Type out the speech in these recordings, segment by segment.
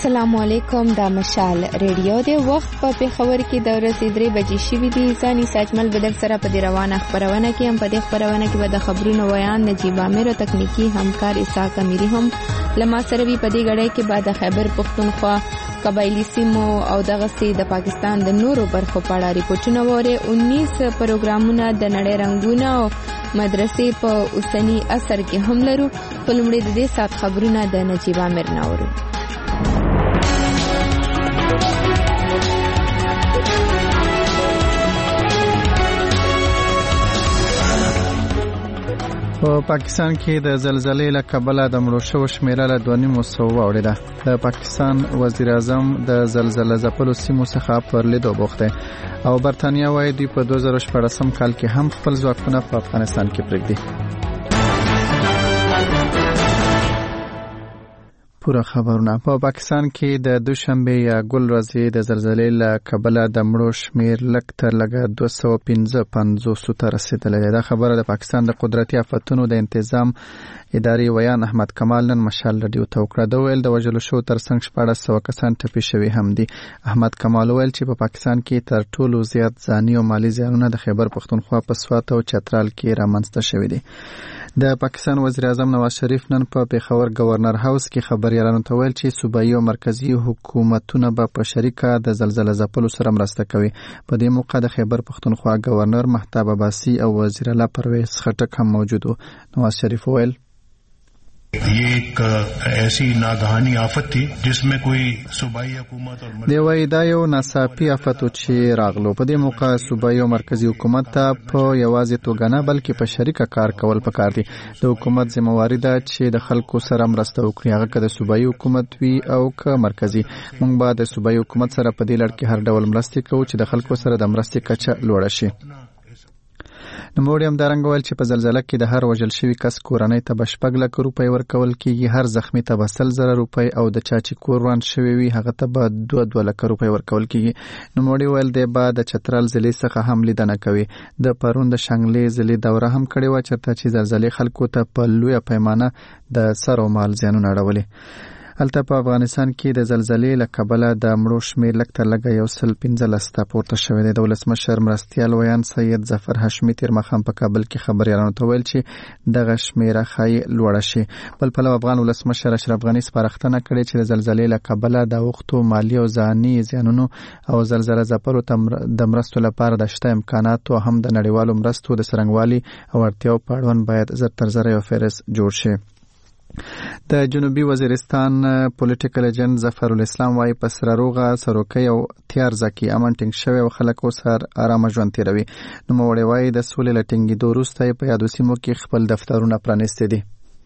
السلام علیکم. دا مشال ریډیو دی. وخت په پیښور کې د ورځې 3 بجې شوي دي. ځاني ساجمل بدل سره په دې روانه خبرونه کې هم په دې خبرونه کې به د خبرونو ویان نجیب عامر او تکنیکی همکار اسحاق امیری هم لما سره وی په دې غړې کې بعد خیبر پختونخوا قبایلی سیمو او دغه سي د پاکستان د نورو برخو په اړه ریپورتونه وره. 19 پروګرامونه د نړۍ رنگونه او مدرسې په اوسنی اثر کې هم لرو. په لومړي د دې سات خبرونه د نجیب عامر ناورو. په پاکستان کې د زلزلې له کبله د مړو شوو شمیره له 2.5 واوړېده. د پاکستان وزیر اعظم د زلزلې ځپلو سیمو څخه پر لیدو بوخت دی او برتانیا وايي دوی په 2014 کال کې هم خپل ځواکونه په افغانستان کې پرېږدي. پورا خبرونه. په پاکستان کې د دوشنبه یا ګل ورځې د زلزلې له کبله د مړو شمیر لږ تر لږه 255 ته رسیدلی دی. دا خبره د پاکستان د قدرتي آفتونو د انتظام ادارې ویان احمد کمال نن مشال رادیو ته وکړه. د ویل د وژلو شو ترڅنګ 1400 کسان ټپي شوي هم دي. احمد کمال ویل چې په پاکستان کې تر ټولو زیات ځاني او مالی زیانونه د خیبر پختونخوا په سوات او چترال کې رامنځته شوي دي. د پاکستان وزیر اعظم نواز شریف نن په پیښور گورنر هاوس کې خبريالانو ته ویل چې صوبایي او مرکزی حکومتونه به په شریکه د زلزلې ځپلو سره مرسته کوي. په دې موقع د خیبر پختونخوا گورنر مهتاب عباسی او وزیر اعلی پرویز خټک هم موجود وو. نواز شریف ویل ये एक ऐसी नागहानी आफत थी जिसमें कोई सूबाई हुकूमत और دی وای دا یو ناڅاپي آفت چې راغلو. په دې موقع صوبایي او مرکزی حکومت ته په یوازې توګه نه بلکې په شریکه کار کول پکار دي. د حکومت ذمہواری ده چې د خلکو سره مرسته وکړي، هغه که د صوبایي حکومت وي او که مرکزی. موږ به د صوبایي حکومت سره په دې لړ کې هر ډول مرسته کوو چې د خلکو سره د مرستې کچه لوړه شي. نوموړي هم دارنګ ویل چې په زلزلې کې د هر وژل شوي کس کورنۍ ته 6 لک روپۍ ورکول کیږي، هر زخمی ته 100,000 روپۍ او د چا چې کور وران شوی وي هغه ته به 2 لک روپۍ ورکول کیږي. نوموړي ویل دی به د چترال ضلع څخه هم لیدنه کوي. د پرون د شنګلې ضلع دوره هم کړې و چرته چې زلزلې خلکو ته په لویه پیمانه د سر او مال زیانونه اړولي. هلته په افغانستان کې د زلزلې له کبله د مړو شمیر لږ تر لږه 115 ته پورته شوی دی. د ولسمشر مرستیال ویان سید ظفر هاشمي تیر ماښام په کابل کې خبريالانو ته ویل چې دغه شمیره ښایي لوړه شي. بل پلو افغان ولسمشر اشرف غني سپارښتنه کړې چې د زلزلې له کبله د وختو مالی او ځاني زیانونو او زلزلې ځپلو د مرستو لپاره د شته امکاناتو هم د نړیوالو مرستو د څرنګوالي او اړتیاو په اړوند باید زر تر زر یو فهرست جوړ شي. د جنوبي وزیرستان پولیټیکل ایجنټ ظفر الاسلام وايي په سره روغه سروکي او تیار ځکه امن ټینګ شوی او خلک اوس آرام ژوند تیروي. نو موړی وايي د سولې لټینګي دوروسته په یادو سیمو کې خپل دفترونه پرانیستي دي.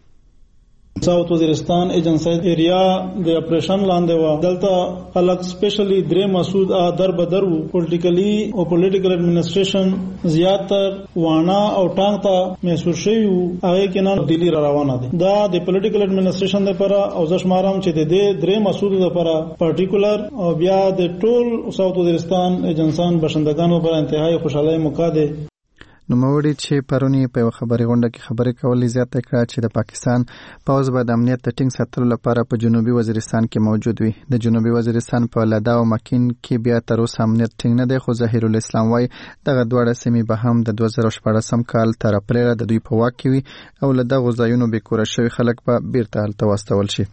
ساوث وزیرستان ایجنسی ایریا د اپریشن لاندې و دلته خلک سپیشلی درې مسعود در بدر وو. پولیټیکلی او پولیټیکل ایڈمنسټریشن زیاتر وانا او ټانګ ته محسوس شوی وو. هغه کې نه دلی روانه دي. دا د پولیټیکل ایڈمنسټریشن لپاره او زشمارم چې د دې درې مسعود لپاره پارټیکولر او بیا د ټول ساوث وزیرستان ایجنسان بشندگانو پر انتهایی خوشاله موقع ده. نو موړي چې پرونی په خبري غونډه کې خبرې کولې زیاته کړه چې د پاکستان پوز به د امنیت ټینګ ساتلو لپاره په جنوبي وزیرستان کې موجود وي. د جنوبي وزیرستان په لدا او مکین کې بیا تر اوسه امنیت ټینګ نه دی، خو ظاهر الاسلام وايي دغه دواړه سیمې به هم د 2014 کال تر اپریل د دوی په واک کې وي او له دغه ځایونو به کور شوی خلک به بیرته هلته واستول شي.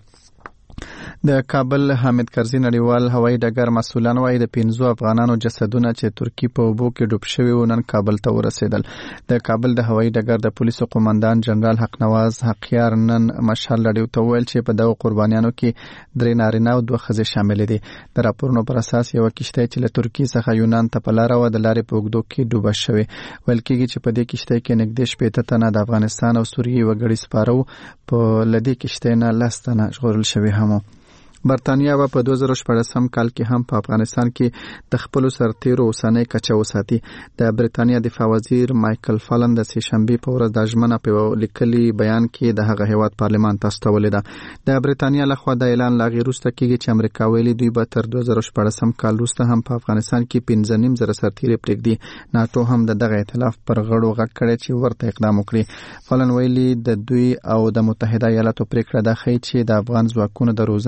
د کابل حامد کرزي نړیوال هوایي ډګر مسؤلان وايي د 15 افغانانو جسدونه چې ترکی په اوبو کې ډوب شوي و نن کابل ته ورسېدل. د کابل د هوایي ډګر د پولیسو قومندان جنرال حق نواز حقیار نن مشال رادیو ته ویل چې په دغه قربانیانو کې 3 نارینه او 2 ښځې شامل دي. د راپورونو پر اساس یو کشته چې له ترکی څخه یونان ته په لار و د لارې په اوږدو کې ډوبه شوې. ویل کېږي چې په دې کشته کې نږدې 80 تنه د افغانستان او سوریې وګړي سپاره وو. په لدې کشته نه 10 تنه ژغورل شوي هم. برتانیا په 2014 کال کې هم په افغانستان کې د خپل سرتیرو اوسنۍ کچه وساتي. د بریتانیا دفاع وزیر مایکل فالن د سهشنبه په ورځ د ژمنه په لیکلي بیان کې د هغه هیواد پارلمان ته استولې ده. د بریتانیا لخوا د اعلان لاغي وروسته کېږي چې امریکا ویلي دوی به تر 2014 کال وروسته هم په افغانستان کې 15.5 سرتیري پرېږدي. ناتو هم دغه ائتلاف پر غړو غږ کړی چې ورته اقدام وکړي. فالن ویلي د دوی او د متحده ایالاتو پریکړه ده چې د افغان ځواکونو د روزنې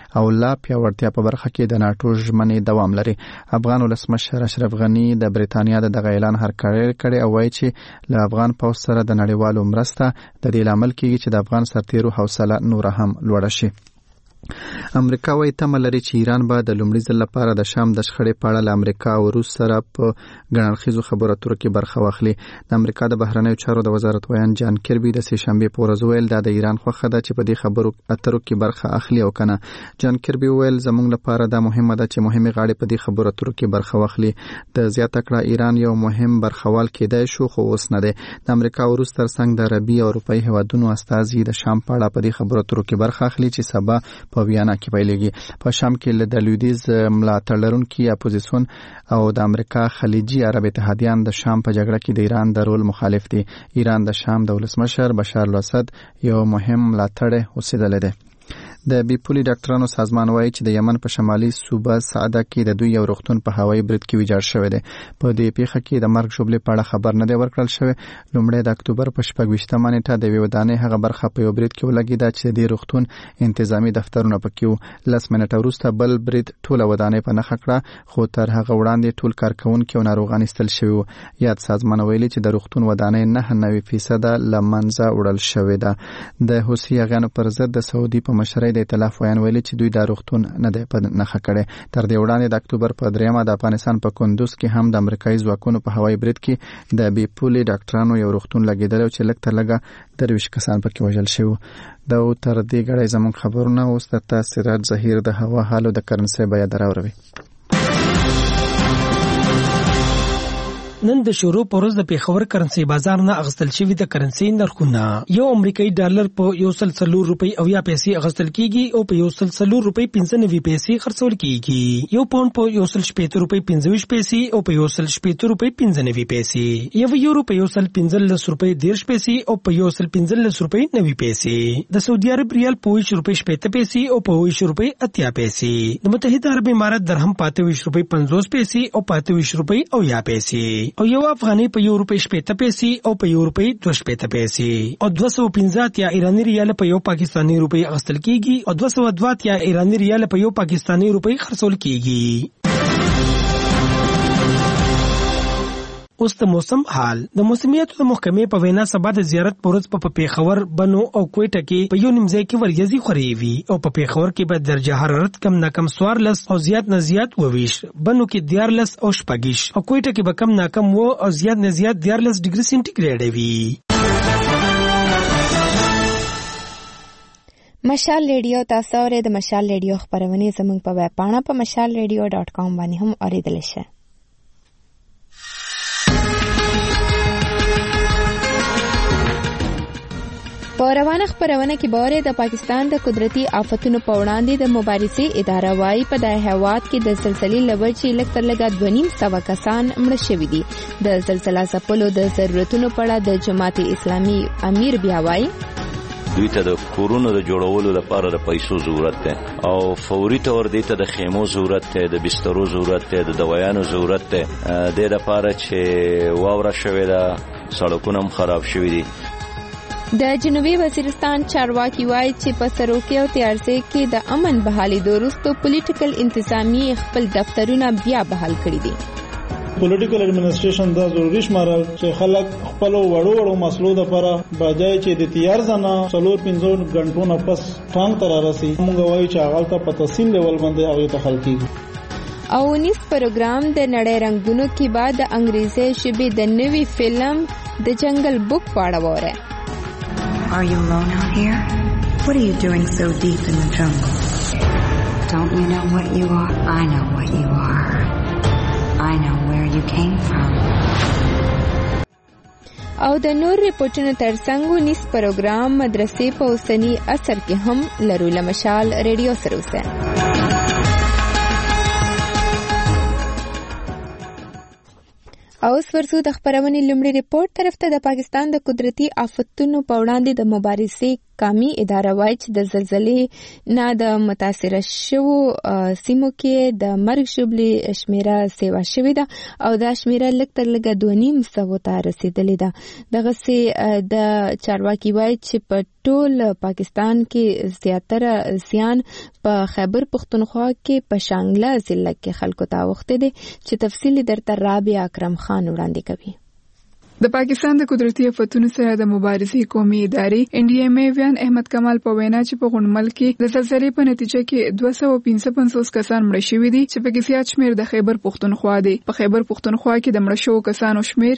او لا پیاوړتیا په برخه کې د ناتو ژمنې دوام لري. افغان ولسمشر اشرف غنی د بریتانیا د اعلان هرکړی کړي او وایي چې له افغان پوځ سره د نړیوالو مرسته د دې لامل کېږي چې د افغان سرتیرو حوصله نور هم لوړه شي. امریکا وايي تمه لري چې ایران به د لومړي ځل لپاره د شام د شخړې په اړه له امریکا او روس سره په ګڼاړخیزو خبرو اترو کې برخه واخلي. د امریکا د بهرنیو چارو د وزارت ویان جان کربي د سه شنبه په ورځ ویل د ایران خوښه ده چې په دې خبرو اترو کې برخه اخلي او کنه. جان کربي ویل زموږ لپاره دا مهمه ده چې مهمه غاړې په دې خبرو اترو کې برخه واخلي. د زیاته کړه ایران یو مهم برخوال کېدای شو خو اوس نه دی. د امریکا او روس ترڅنګ د عربي او اروپאי هیوادونو استازي د شام په اړه په دې خبرو اترو کې برخه اخلي چې سبا په ویانا کې پیلېږي. په شام کې د لویدیز ملاتړ لرونکي اپوزیسیون او د امریکا خلیجي عرب اتحادیان د شام په جګړه کې د ایران د رول مخالف دي. ایران د شام د ولسمشر بشار الاسد یو مهم ملاتړی اوسېدلی دی. د بیپولي ډاکټرانو سازمان وایي چې د یمن په شمالي صوبه سعده کې د دوی یو روغتون په هوایي برید کې ویجاړ شوی دی. په دې پیښه کې د مرګ شوبلې په اړه خبر نه دی ورکړل شوی. لومړی د اکتوبر په 26مه نیټه د یوې ودانۍ هغه برخه په یو برید کې ولګېده چې د روغتون انتظامی دفترونه پکې وو. 10 منټه وروسته بل برید ټوله ودانۍ په نښه کړه خو تر هغه وړاندې ټول کارکونکي او ناروغان ایستل شوي وو. یاد سازمان ویلي چې د روغتون ودانۍ 99% له منځه وړل شوې ده. د حوثي یاغیانو پر ضد د سعودي په مشرۍ د ائتلاف ویان ویلي چې دوی د روغتون نه دی په نښه کړی. تر دې وړاندې د اکتوبر په 3مه د افغانستان په کندوز کې هم د امریکایي ځواکونو په هوایي برید کې د بیپولي ډاکټرانو یو روغتون لګېدلی او چې لږ تر لږه 23 کسان پکې وژل شوي. دا تر دې غړي زموږ خبرونه اوس د تاثیرات ظهیر د هوا حال او د کرنسي بیه دراوروي. نن د شروع پروز د پیښور کرنسي بازار نه اغستل شوی د کرنسي نرخونه یو امریکایي ډالر په 1.4 روپۍ او یا پیسې اغستل کیږي او په 1.4 روپۍ 95 پیسې خرڅول کیږي. یو پاوند په 1.8 روپۍ 25 پیسې او په 1.8 روپۍ 95 پیسې. یو یورو په 1.15 روپۍ 10 پیسې او په 1.15 روپۍ 90 پیسې. د سعودي عرب ریال په 20 روپۍ 70 پیسې او په 20 روپۍ 80 پیسې. د متحده عرب امارات درهم په 20 روپۍ 50 پیسې او په 20 روپۍ او یا پیسې. او یو افغاني په یو روپۍ 70 پیسې او په یو روپۍ 2 پیسې. او 250 یا ایرانی ریال په یو پاکستانی روپۍ اغستل کیږي او 202 یا ایرانی ریال په یو پاکستانی روپۍ خرڅول کیږي. اوس د موسم حال. د موسمیاتو د محکمې په وینا سبا د زیارت پورز په پیښور بنو او کوټه کې په یو نیمځای کې وریځي خوري وي او په پیښور کې به درجه حرارت کم نه کم 14 او زیات نه زیات 22. بنو کې 14 او 16 او کوټه کې به کم نه کم او زیات نه زیات 14 ډیګري سنټیګریډ وي. مشال ریډیو تاسو اورئ. د مشال ریډیو خبرونه زموږ په ویب پاڼه په mashalradio.com باندې هم اوریدل شي. په روانه خبرونه کې باره د پاکستان د قدرتي آفتونو په وړاندې د مبارزې اداره وايي په دغه هیواد کې د زلزلې لوجې لږ تر لږه 2.5 کسان مړه شوي دي. د زلزلې ځپلو د ضرورتونو په اړه د جماعت اسلامي امیر بیا وايي دوی ته د کورونو د جوړولو لپاره د پیسو ضرورت دی او فوري تور دی ته د خیمو ضرورت دی، د بسترو ضرورت دی، د دوایانو ضرورت دی. د لپاره چې واوره شوې ده، سړکونه هم خراب شوي دي. د جنوبي وزیرستان چارواکي وایي چې په سروکي او تیارسي کې د امن بحالي وروسته پولیټیکل انتظامی خپل دفترونه بیا بحال کړي دي. پولیټیکل ایڈمنسټریشن دا ضروري شمارل چې خلک خپل وړو مسلو لپاره بجای چې د تیار ځنه 4-5 غنټو نه پس ټانګ تر راسي موږ وایي چې هغه ته په تفصیل لیول باندې هغه ته خلک کیږي. او نیس پروګرام د نړۍ رنگونو کې بعد د انګریزي ژبې د نوي فلم د جنگل بک په اړه وره. Are you alone out here? What are you doing so deep in the jungle? Don't you know what you are? I know what you are. I know where you came from. او د نور ریپورتونو ترڅنګ نیس پروګرام مدرسې په اوسنی اثر کې هم لرو. لمشال ریډیو سره اوسه. اوس ورسو د خبرونې لومړی ریپورت طرف ته. د پاکستان د قدرتي آفتونو په وړاندې د مبارزې کامی اداره وایي چې د زلزلې نه د متاثره شوو سیمو کې د مرګ ژوبلې شمیره سیوا شوې ده او دا شمیره لږ تر لږه 2.5 ته رسیدلې ده. دغسې د چارواکي وایي چې په ټول پاکستان کې زیاتره زیان په خیبر پختونخوا کې په شانګله ضلع کې خلکو ته اوښتې دي چې تفصیلي درته رابعه اکرم خان وړاندې کوي. د پاکستان د قدرتي آفتونو سره د مبارزې قومي ادارې NDMA ویان احمد کمال په وینا چې په غونډمل کې د زلزلې په نتیجه کې 255 کسان مړ شوي دي چې په کې زیات شمیر د خیبر پختونخوا دی. په خیبر پختونخوا کې د مړ شوو کسانو شمیر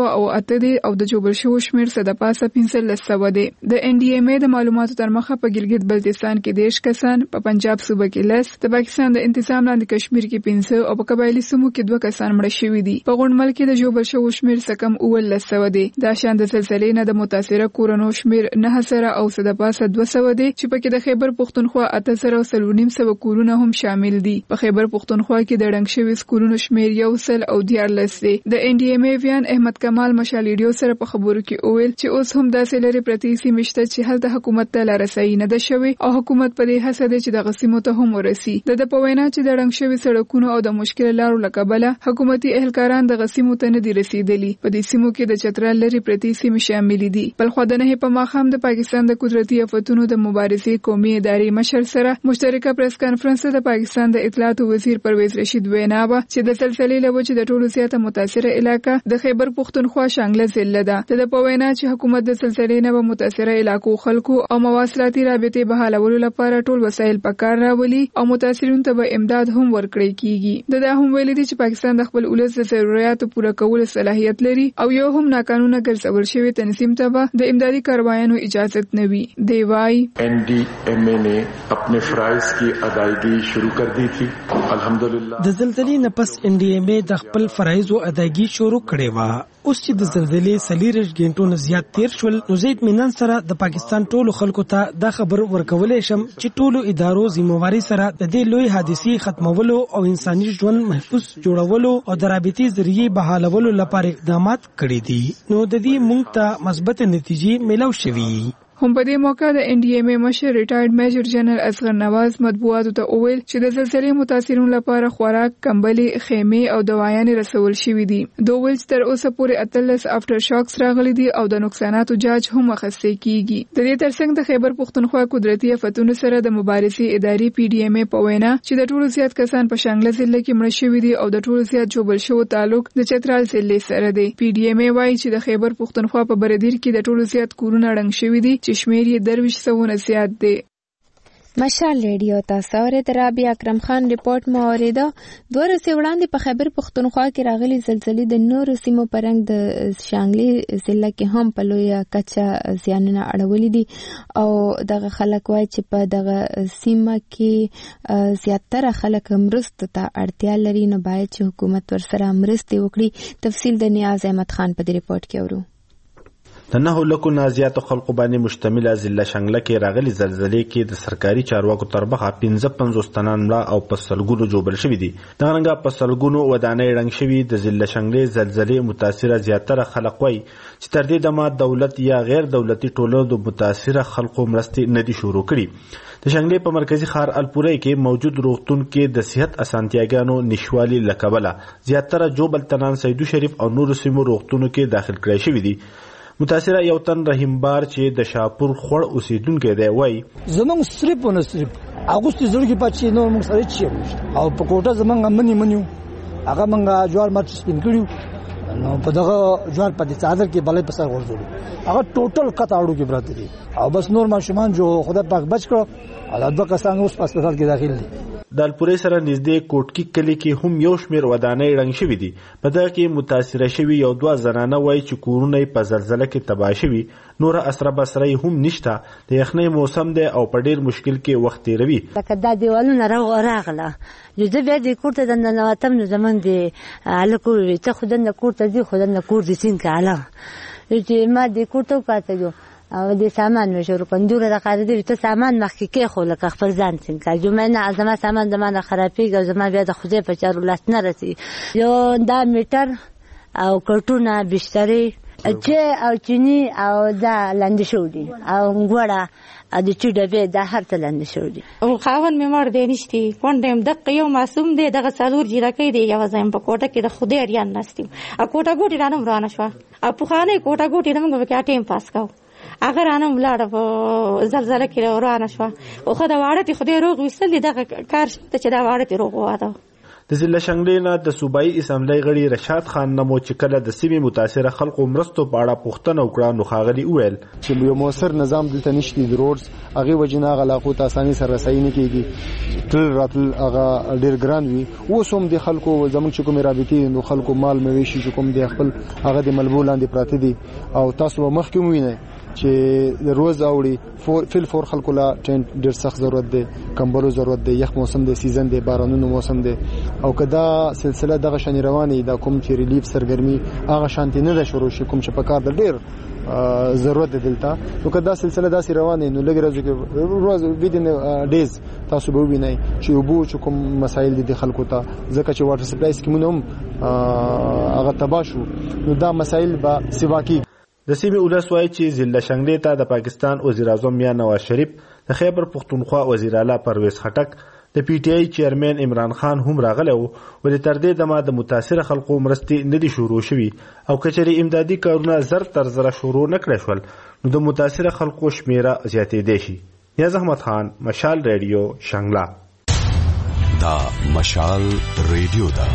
208 دی او د جوړ شوو شمیر څخه د پاسه 1500 دی. د NDMA د معلوماتو تر مخه په ګلګت بلتستان کې 10 کسان، په پنجاب صوبه کې 10، د پاکستان د انتظام لاندې کشمیر کې 15 او په قبایلی سیمو کې 2 کسان مړ شوي دي. په غونډمل کې د جوړ شوو شمیر څخه کم 1900 دی. دا شان د زلزلې نه د متاثره کورونو شمیر 9000 او څه د پاسه 200 دی چې په کې د خیبر پختونخوا 8000 کورونه هم شامل دي. په خیبر پختونخوا کې د ډنګ شوي کورونو شمیر 100 او 14 دی. د NDMA ویان احمد کمال مشال ریډیو سره په خبرو کې اویل چې اوس هم داسې لري پرتی سیمه شته چې هلته حکومت ته لارسایي نه ده شوی او حکومت په دې هڅه ده چې د غسیمو ته هم ورسي. د پوینا چې د ډنګ شوي سړکونو او د مشکل لارو لکبله حکومتي اهلکاران د غسیمو ته نه دي رسیدلي. په دې سیمو کې د چترال لري پرتی سیمه شامل دي. بل خو د نه په ماخام د پاکستان د قدرتي آفتونو د مبارزې قومي ادارې مشر سره مشترکه پریس کانفرنس د پاکستان د اطلاعات وزیر پرویز رشید وینا و چې د سلسلې له وجې د ټولو زیاته متاثره علاقہ د خیبر پختونخوا شانګله ضلع ده. د پوینا چې حکومت د سلسلې نه متاثره علاقو خلکو او مواصلاتي رابطې بحالولو لپاره ټول وسایل په کار راولي او متاثرینو ته به امداد هم ورکړي کیږي. دا هم ویلي چې پاکستان د خپل ولس د ضرورتو پوره کولو صلاحیت لري او یو هم ناقانونه ګرځول شوی تنظیم ته به د امدادي کاروایانو اجازت نه وي. دی وايي NDMA نے اپنے فرائض کی ادائیگی شروع کر دی تھی. الحمدللہ د زلزلې نه پس NDMA د خپل فرایض او ادایګي شروع کړې و. اوس چې د زلزلې 40 غنټو نه زیات تیر شول نو زید مینن سره د پاکستان ټولو خلکو ته دا خبر ورکولې شم چې ټولو ادارو ذمہواری سره د دې لوی حادثې ختمولو او انساني ژوند محفوظ جوړولو او د رابطې ذریعہ بحالولو لپاره اقدامات کړي دي. نو د دې موږ ته مثبت نتیجې ملو شوي. هم په دې موقع د NDMA مشر ریټایرډ میجر جنرال اصغر نواز مطبوعاتو ته وویل چې د زلزلې متاثرینو لپاره خوراک، کمبلې، خیمې او دوايانې رسول شوي دي. دوی ویل چې تر اوسه پورې 13 افټر شاکس راغلي دي او د نقصاناتو جاج هم اخیستل کیږي. د دې ترڅنګ د خیبر پختونخوا قدرتي آفتونو سره د مبارزې ادارې PDMA په وینا چې د ټولو زیات کسان په شانګله ضلع کې مړ شوي دي او د ټولو زیات جوړ شوی تعلق د چترال ضلع سره دی. PDMA وايي چې د خیبر پختونخوا په بردیر کې د ټولو زیات کورونه ړنګ شوي دي چې شمیر یې 200 زیات دی. مشال ریډیو تاسو اورئ. رابعه اکرم خان ریپورت مو اوریده. 2 ورځې وړاندې په خیبر پختونخوا کې راغلي زلزلې د نورو سیمو په رنګ د شانګلې ضلع کې هم په لویه کچه زیانونه اړولي دي او دغه خلک وایي چې په دغه سیمه کې زیاتره خلک مرستو ته اړتیا لري نو باید چې حکومت ورسره مرستې وکړي. تفصیل د نیاز احمد خان په دې ریپورت کې اورو. د 9 لکو نه زیاتو خلکو باندې مشتمله ضلع شانګله کې راغلي زلزلې کې د سرکاري چارواکو تر مخه 55 تنان مړه او په سلګونو جوړ شوي دي. دغه رنګه په سلګونو ودانۍ رنګ شوي د ضلع شانګلې زلزلې متاثره زیاتره خلک وایي چې تر دې دمه دولت یا غیر دولتي ټولنو د متاثره خلکو مرستې نه دي شروع کړي. د شانګلې په مرکزی ښار الپورۍ کې موجود روغتون کې د صحت اسانتیاګانو نشوالي لکبله زیاتره جوبل تنان سیدو شریف او نورو سیمو روغتونو کې داخل کړی شوي دي. متاثره یو تن رحیم بار چې د شاپور خور اوسیدونکو دی وای زمونږ صرف اغوست زړګي پاتې نو موږ سره چی او په کوټه زمونږ منی هغه موږ جوار مات سپین کړو نو په دغه جوار په څادر کې بلې په سر ورځول هغه ټوټل کټاړو کې براته دي او بس نور ماشومان جو خدای پاک بچ کړو او د کسان اوس په هسپتال کې داخل دي. د الپورۍ سره نږدې کوټکی کلی کې هم یو شمیر ودانۍ رنګ شوي دي. په دغه کې متاثره شوي یو 2 زنانه وایي چې کورونه په زلزله کې تباه شوي. نور اسره بسره هم نشته. د یخنۍ موسم دی او په ډیر مشکل کې وخت تیروي. لکه دا دیوالونه راغله نو زه بیا د کور ته د ننوتم نو زمون دی الکو ته خودنه کور ته دی خودنه کور دي څنګه اله چې ما د کور ته کاته او د سامان مې شروع کندوره د قاعده ته سامان مخکې کې خو لکه خپل ځان څنګه جمعه ازما سامان د مانه خرابېږي او زما بیا د خدای په چارو لاس نه رسي. یو دا میټر او کټونه بسترې چې او چینی او دا لاندې شو دي او غوړه د چډبه د هر څه لاندې شو دي او خاون مې مړ دی نشتی کونډم دغه یو معصوم دی دغه څلور جیرکې دی یو ځایم په کوټه کې د خدای اریان نستیم ا کوټه ګوټی رانم رانه شو ا په خانه کوټه ګوټی موږ په ټیم پاس کاو اگر رانم لاړ په زلزلہ کې رانه شو او خدای واړه خدای روغ وسل دغه کار چې دا واړه روغ واده د ضلع شنګلې نه د صوبایي اسمبلی غړي رشاد خان نمو چې کله د سیمې متاثره خلکو مرستو په اړه پوښتنه وکړه نو ښاغلي وویل چې یو موثر نظام دلته نشته د روډز هغه وجنه علاقو ته اساني سره رسایي نه کیږي تل راتل هغه ډیر ګران وي اوس هم د خلکو زموږ چې کوم رابطې نو خلکو مال مویشي چې کوم د خپل هغه د ملبول لاندې پراته دي او تاسو مخکې وینئ چې د روز اوړي فل فور خلکو لا ټینټ ډیر سخت ضرورت دی کمبلو ضرورت دی یخ موسم دی سیزن دی بارانونو موسم دی او کدا سلسله دغه شان رواني دا کوم چې ریلیف سرګرمي هغه شانتي نه ده شروع شي کوم چې په کار د ډیر ضرورت دی دلته نو کدا سلسله داسې روانه نو لګ راځي کې روز ویدن ډیز تاسو به وینئ چې وبو چې کوم مسایل دي خلکو ته ځکه چې واټر سپلای سکیمونه هم هغه تباشو نو دا مسایل به سیواکی د سیمې ولس وایي چې ضلع شنګلې ته د پاکستان وزیر اعظم میاں نواز شریف د خیبر پختونخوا وزیر اعلی پرویز خټک د پی ټی آی چیرمن عمران خان هم راغلی و ولې تر دې دمه د متاثره خلکو مرستې نه دي شروع شوي او کچري امدادي کارونه زر تر زره شروع نه کړی شول نو د متاثره خلکو شمیره زیاتېدی شي. نیاز احمد خان، مشال ریډیو، شنګلا. دا مشال ریډیو ده.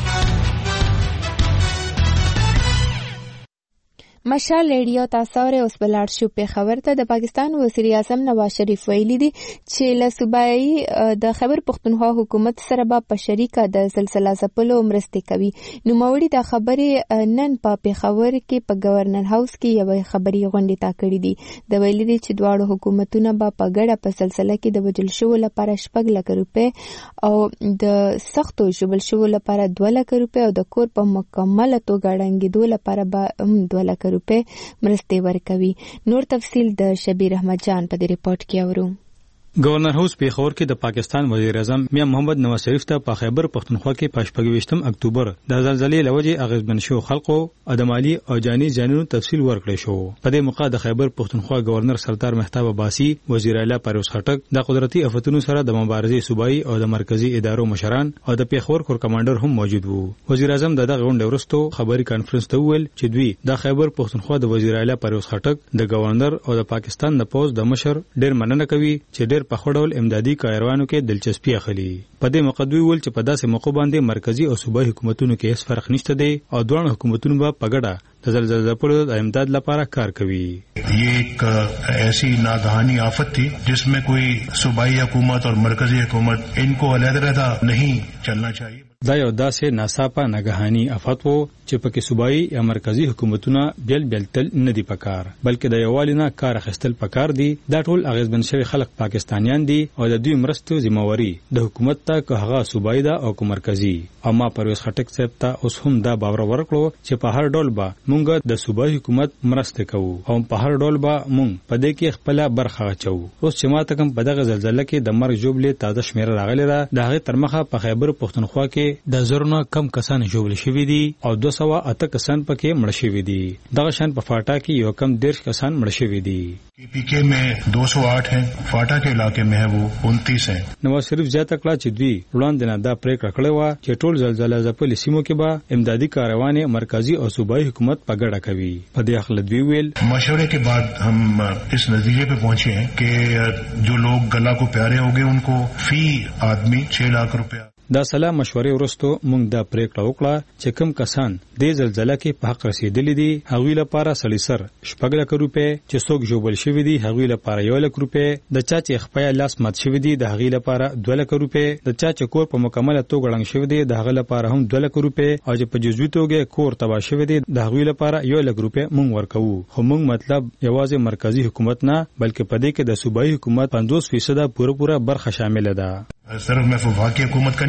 مشال ریډیو تاسو اوس بلار شو په خبر ته د پاکستان وزیر اعظم نواز شریف ویلي دي چې له صوبایي د خیبر پختونخوا حکومت سره په شریکه د زلزلہ ځپلو مرستې کوي. نو موري دا خبرې نن په خبر کې په گورنر هاوس کې یو خبري غونډه تا کړې دي. د ویلي دي چې دواړو حکومتونه په ګډه په سلسله کې د وجل شو لپاره 6 لک روپے او د سختو جبل شو لپاره 2 لک روپے او د کور په مکمل توګه ډنګېدو لپاره به 2 لک روپے مرستې ورکوي. نور تفصیل د شبیر احمد جان په دې ریپورت کې اورو. گورنر هاوس پیښور کې د پاکستان وزیر اعظم میاں محمد نواز شریف ته په خیبر پختونخوا کې په 28 اکتوبر د زلزلې لوجې اغیزمن شو خلکو ادمالي او جاني جانونو تفصیل ورکړی شو. په دې موقع د خیبر پختونخوا گورنر سردار مهتاب عباسي، وزیر اعلی پرویز خټک، د قدرتي آفتونو سره د مبارزې صوبایي او د مرکزی ادارو مشران او د پیښور کور کمانډر هم موجود وو. وزیر اعظم دغه غونډه وروسته خبري کانفرنس ته ویل چې دوی د خیبر پختونخوا د وزیر اعلی پرویز خټک، د گورنر او د پاکستان د پوز د مشر ډیر مننه کوي چې ډیر په خړول امدادي کاروانو کې دلچسپي اخلي. په دې موقع دوی ول چې په داسې موقع باندې مرکزی او صوبایي حکومتونو کې هیڅ فرق نشته دی او دوه حکومتونو به په ګډه د زلزلې پر د امداد لپاره کار کوي. ये एक ऐसी नागहानी आफत थी जिसमें कोई सूबाई हुकूमत और मरकजी हुकूमत इनको अलग-अलग नहीं चलना चाहिए. دا یو داسې ناڅاپه ناګهاني آفت وو چې پکې صوبایي یا مرکزی حکومتونه بیل تل نه دی پکار بلکې د یووالي نه کار اخیستل پکار دي. دا ټول اغیزمن شوی خلک پاکستانیان دي او د دوی مرستو ذمہواری د حکومت ته که هغه صوبایي ده او که مرکزی. اما پرویز خټک صاحب ته اوس هم دا باور ورکړو چې په هر ډول به مونږ د صوبایي حکومت مرسته کوو او په هر ډول به مونږ په دې کې خپل برخه اچو. اوس چې ماته کوم په دغه زلزلې کې د مرګ جوړلې تازه شمیره راغلی ده د هغه ترمخه په خیبر پختونخوا کې د زرونه کم کسان ژوبل شوي دي او 208 کسان پکې مړ شوي دي. دغه شان په فاټا کې یو کم 10 کسان مړ شوي دي. پی में 208 हैं, फाटा के इलाके में है वो 29 हैं. नवाज शरीफ زیاته کړه چې دوی وړاندې نه دا پریکړه کړې و چې ټول زلزلې ځپلې سیمو کې به امدادي کاروانې مرکزی او صوبایي حکومت په ګډه کوي. په دې اخل دوی ویل مشورے के बाद हम इस नतीजे पे पहुंचे हैं कि जो लोग गला को प्यारे हो गए उनको फी आदमी 6 लाख रुपया. دا سلا مشورې ورستو موږ دا پریکړه وکړه چې کم کسان د زلزلې کې په حق رسیدلي دي هغوی لپاره سلیسر 6 لک روپے، چې څوک جوړل شوی دي هغوی لپاره 1 لک روپے، د چا چې خپل لاس مات شوی دي د هغوی لپاره 2 لک روپے، د چا چې کور په مکمله توګه ړنګ شوی دي د هغه لپاره هم 2 لک روپے او چې په جزوي توګه کور تباہ شوی دي د هغوی لپاره 1 لک روپے موږ ورکوو. خو موږ مطلب یوازې مرکزی حکومت نه بلکې په دې کې د صوبایي حکومت 50% پوره برخه شامل ده. صرف महफूज की हुकूमत का नहीं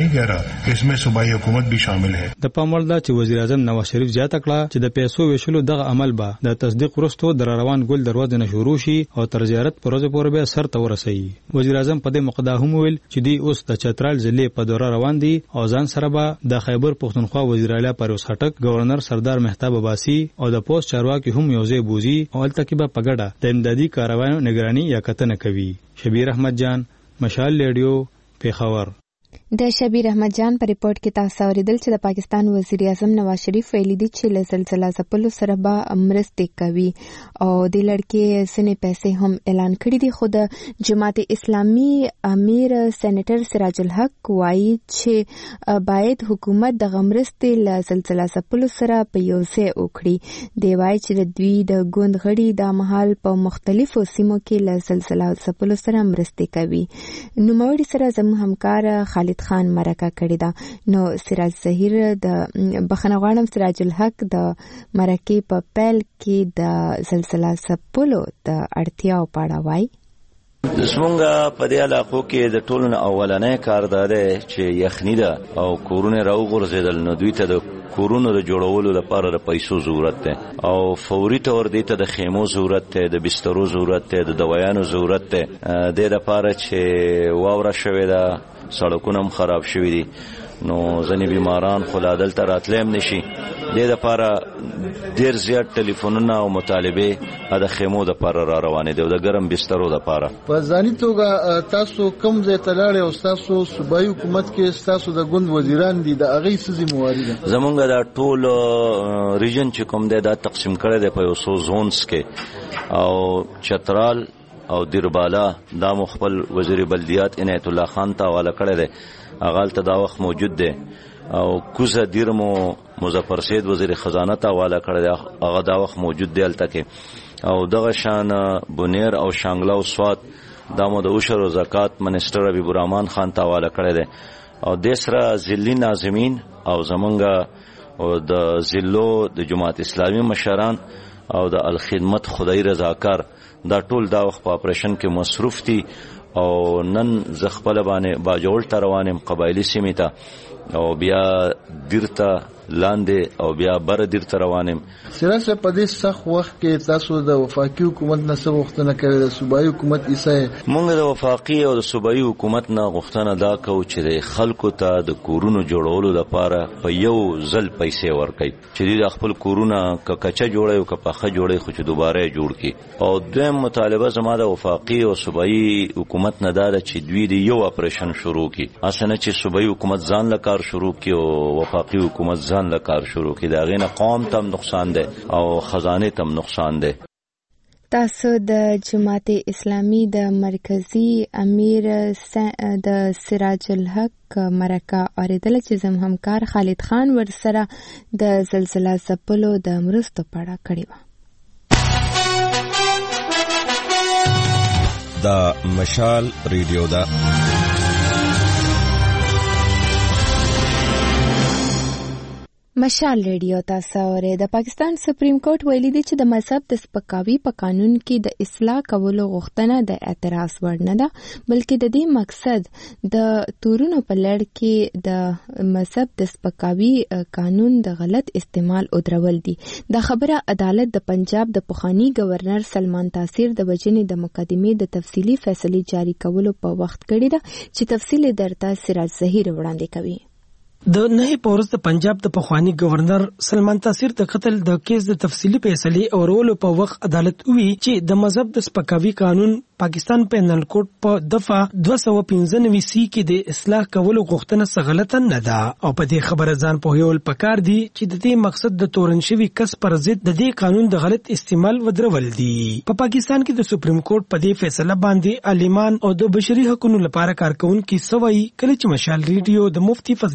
नहीं कह रहा कि इसमें सूबाई हुकूमत भी शामिल है। د پاموړ دا چې وزیر اعظم نواز شریف زیاته کړه چې د پیسو ویشلو دغه عمل به د تصدیق وروسته د روان ګل دروازه نه شروع شي او تر زیارت پروژه پورې به سر ته ورسوي. وزیر اعظم په دې مقدا هم ویل چې دی اوس د چترال ضلع په دوره روان دي او ځان سره به د خیبر پښتونخوا وزیر اعلی پرویز خټک، گورنر سردار مهتاب عباسي او د پوسټ چارواکي هم یوځای بوزي او الته کې به پګړه د امدادي کاروانو نگراني یا کتنه کوي. شبیر احمد جان، مشال ریډیو، پیښور. د شبیر احمد جان په ریپورت کې تاسو اوریدل چې د پاکستان وزیر اعظم نواز شریف ویلي دي چې له زلزلہ ځپلو سره به مرستې کوي او د لړکې سنې پیسې هم اعلان کړي دي. خو د جماعت اسلامي امیر سېنیټر سراج الحق وایي چې باید حکومت د مرستې له زلزلہ ځپلو سره په یو ځای وکړي. دی وایي چې د دوی د ګوند غړي د مهال په مختلفو سیمو کې له زلزلہ ځپلو سره مرستې کوي. نوموړي سره زموږ همکار خالد خان مرکه کړی دا. نو سراج ظهیر د بخنه غواړم سراج الحق د مرکه په پیل کې د زلزلہ ځپلو د اړتیاو په اړه وایي. زمونږ په دې علاقو کې د ټولو نه اولنی کار دا دی چې یخني ده او کورونه راوغورځېدل، نو دوی ته د کورونو د جوړولو لپاره د پیسو ضرورت دی او فوري طور دې ته د خیمو ضرورت دی، د بسترو ضرورت دی، د دوایانو ضرورت دی. دې لپاره چې واوره شوې ده، سړکونه هم خراب شوي دي، نو ځینې بیماران خو لا دلته راتلی هم نشي. دې دپاره ډېر زیات ټلیفونونه او مطالبې د خیمو دپاره را روانې دي او د ګرم بسترو دپاره. په ځاني توګه تاسو کوم ځای ته لاړئ او ستاسو صوبایي حکومت کې ستاسو د ګوند وزیران دي، د هغې څه ذمهواري ده؟ زمونږ دا ټول ریجن چې کوم دی دا تقسیم کړی دی په یو څو زونز کې، او چترال او دیربالا دا مخبل وزیر بلدیات عنایت الله خان ته حواله کړی دی، هغه ته دا وخت موجود دی. او کوزه دیرمو مظفر سید وزیر خزانه ته حواله کړی دی، هغه دا وخت موجود دی هلته کې. او دغه شان بونیر او شانګله او سوات دا مو د عشر او زکات منسټر حبیب الرحمن خان ته حواله کړی دی. او د سره ضلعي ناظمین او زمونږ د ضلعو د جماعت اسلامي مشران او د الخدمت خدای رضاکار دا ټول دا وخت په اپریشن کې مصروف دي. او نن زه خپله باندې باجوړ ته روان یم، قبایلي سیمې ته، او بیا دیر ته لاندې او بیا بره دیر ته روان یم. سراج صاحب په دې سخت وخت کې تاسو د وفاقي حکومت نه څه غوښتنه کوئ؟ د صوبایي حکومت ایسه مونږ د وفاقي او د صوبایي حکومت نه غوښتنه دا کوو چې د خلکو ته د کورونو جوړولو لپاره په یو ځل پیسې ورکړي، چې دوی د خپل کورونه که کچه جوړوي او که پخه جوړوي خو چې دوباره یې جوړ کړي. او دویم مطالبه زما د وفاقي او صوبایي حکومت نه دا ده چې دوی د یو اپریشن شروع کړي، هسې نه چې صوبایي حکومت ځان له کار شروع کړي او وفاقي حکومت ځان له کار شروع کړي. د هغې نه قوم ته هم نقصان دی او خزانې ته هم نقصان دی. تاسو د جماعت اسلامي د مرکزی امیر د سراج الحق مرکه اوریدله چې زموږ همکار خالد خان ورسره د زلزلہ ځپلو د مرستو په اړه کړې وه. دا مشال ریډیو ده. مشال ریډیو تاسو اورئ. د پاکستان سپریم کورټ ویلي دی چې د مذهب د سپکاوي په قانون کې د اصلاح کولو غوښتنه د اعتراض وړ نه ده، بلکې د دې مقصد د تورونو په لړ کې د مذهب د سپکاوي قانون د غلط استعمال او درول دي. دا خبره عدالت د پنجاب د پخوانی گورنر سلمان تاثیر د وجنې د مقدمې د تفصیلی فیصلې جاری کولو په وخت کړې ده، چې تفصیل درته سراج ظهیر وړاندې کوي. د نه پورس د پنجاب د پخوانی گورنر سلمان تاثیر د قتل د کیس د تفصیلی فیصلې اورولو په وخت عدالت وی چې د مذهب د سپکاوي قانون پاکستان پینل کوډ په دفعه 295 سی کې د اصلاح کولو غوښتنه څه غلطه نه ده او په دې خبره ځان پوهیول پکار دي چې د دې مقصد د تورن شوی کس پر ضد د دې قانون د غلط استعمال ودرول دي. په پاکستان کې د سپریم کورټ په دې فیصله باندې عالمان او د بشري حقوقو لپاره کارکونکو سوي کله چې مشال ریډیو د مفتی فضل منن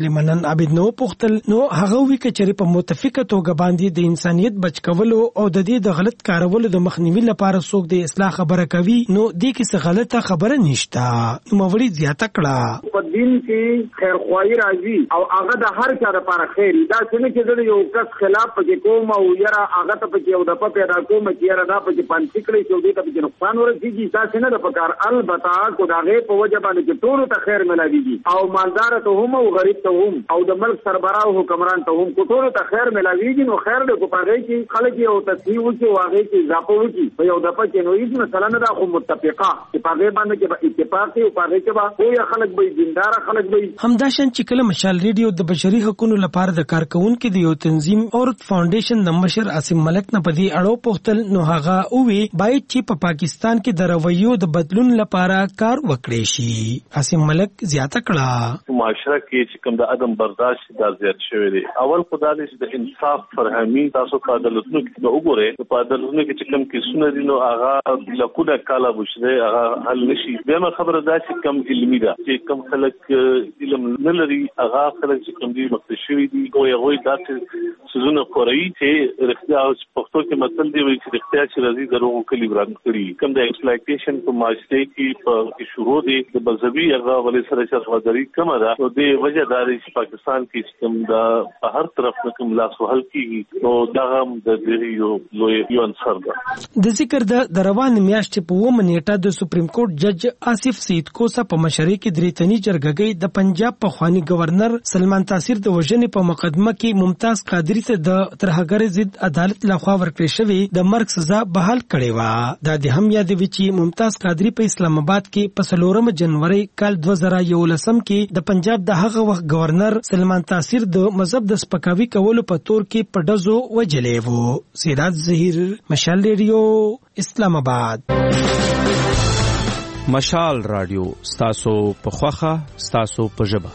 سلمان عابد نو پختل نو هغه وی کچری په متفقه توګه باندې د انسانيت بچ کولو او د دې د غلط کارولو د مخنیوي لپاره څوک د اصلاح خبره کوي نو دې کې څه غلطه خبره نشته. نو مولوی زیاته کړه په دین کې خیر خوایي راځي او هغه د هر چا لپاره خیر دا څنګه چې د یو کس خلاف پکې کوم او یاره هغه ته پکې او د په پیدا کوم چې یاره دا پکې پانڅ کړی چې دې ته پکې نقصان ورسیږي دا څنګه د پکار البته کو داغه په وجه باندې چې ټول ته خیر ملاويږي او مالدار ته هم او غریب ته هم او د ملک سربراہ او حکمران ته هم ټول ته خیر ملاويږي نو خیر له کو پاره کې خلک یو تصحیح وکي واغې کې اضافه وکي په یو د پکې نو هیڅ مثلا نه دا خو متفقه چې پاره باندې کې اتفاق او پاره کې با او خلک به دیندار خلک به همداشن چې کله مشال ریډیو د بشري حقوقو لپاره د کارکونکو د یو تنظیم اور فاونډیشن د مشر عاصم ملک نه پدی اړو پختل نو هغه او وی باید چې په پاکستان کې د رویو د بدلون لپاره کار وکړي شي. عاصم ملک زیاته کړه معاشره کې چې کوم د عدم برداشت دا زیات شوی دی. اول خدای دې د انصاف فرهمي تاسو په عدالتونو کې د وګوره په عدالتونو کې چې کوم کیسونه دي نو هغه لکونه کاله بوشره هغه حل نشي. به خبره ده چې کوم علمي ده چې کوم خلک علم نه لري هغه خلک چې کوم دي مکتشفي دي او هغه داسې سيزونه کوي چې رښتیا او پښتو کې متل دی چې رښتیا چې راځي دروغ کلی وران کړی کوم د ایکسپلایټیشن په معاشره کې په شروع دي د مذهبي هغه ولې سره شرفداري کومه ده او د وجه داري چې پاکستان کې کوم د په هر طرف نه کوم لاس وهل کیږي نو دا هم د دې یو انصر ده. د ذکر د روان میاشتې په 9 نیټه د سپریم کورټ جج آصف سید کوسا په مشرۍ کې دریتنی جرګګۍ د پنجاب په خوانی گورنر سلمان تاثیر د وژنې په مقدمه کې ممتاز قادری ته د ترهګر ضد عدالت لخوا ورکړې شوی د مرګ سزا بحال کړې و. دا د هم یادوي چې ممتاز قادری په اسلام آباد کې په 4 جنوري کال 2011 کې د پنجاب د هغه وخت گورنر سلمان تاثیر د مذهب د سپکاوي کولو په تور کې په ډزو وجلې وو. سراج ظهیر مشال ریډیو اسلام آباد. مشال رادیو ستاسو په خوخه ستاسو په ژبه.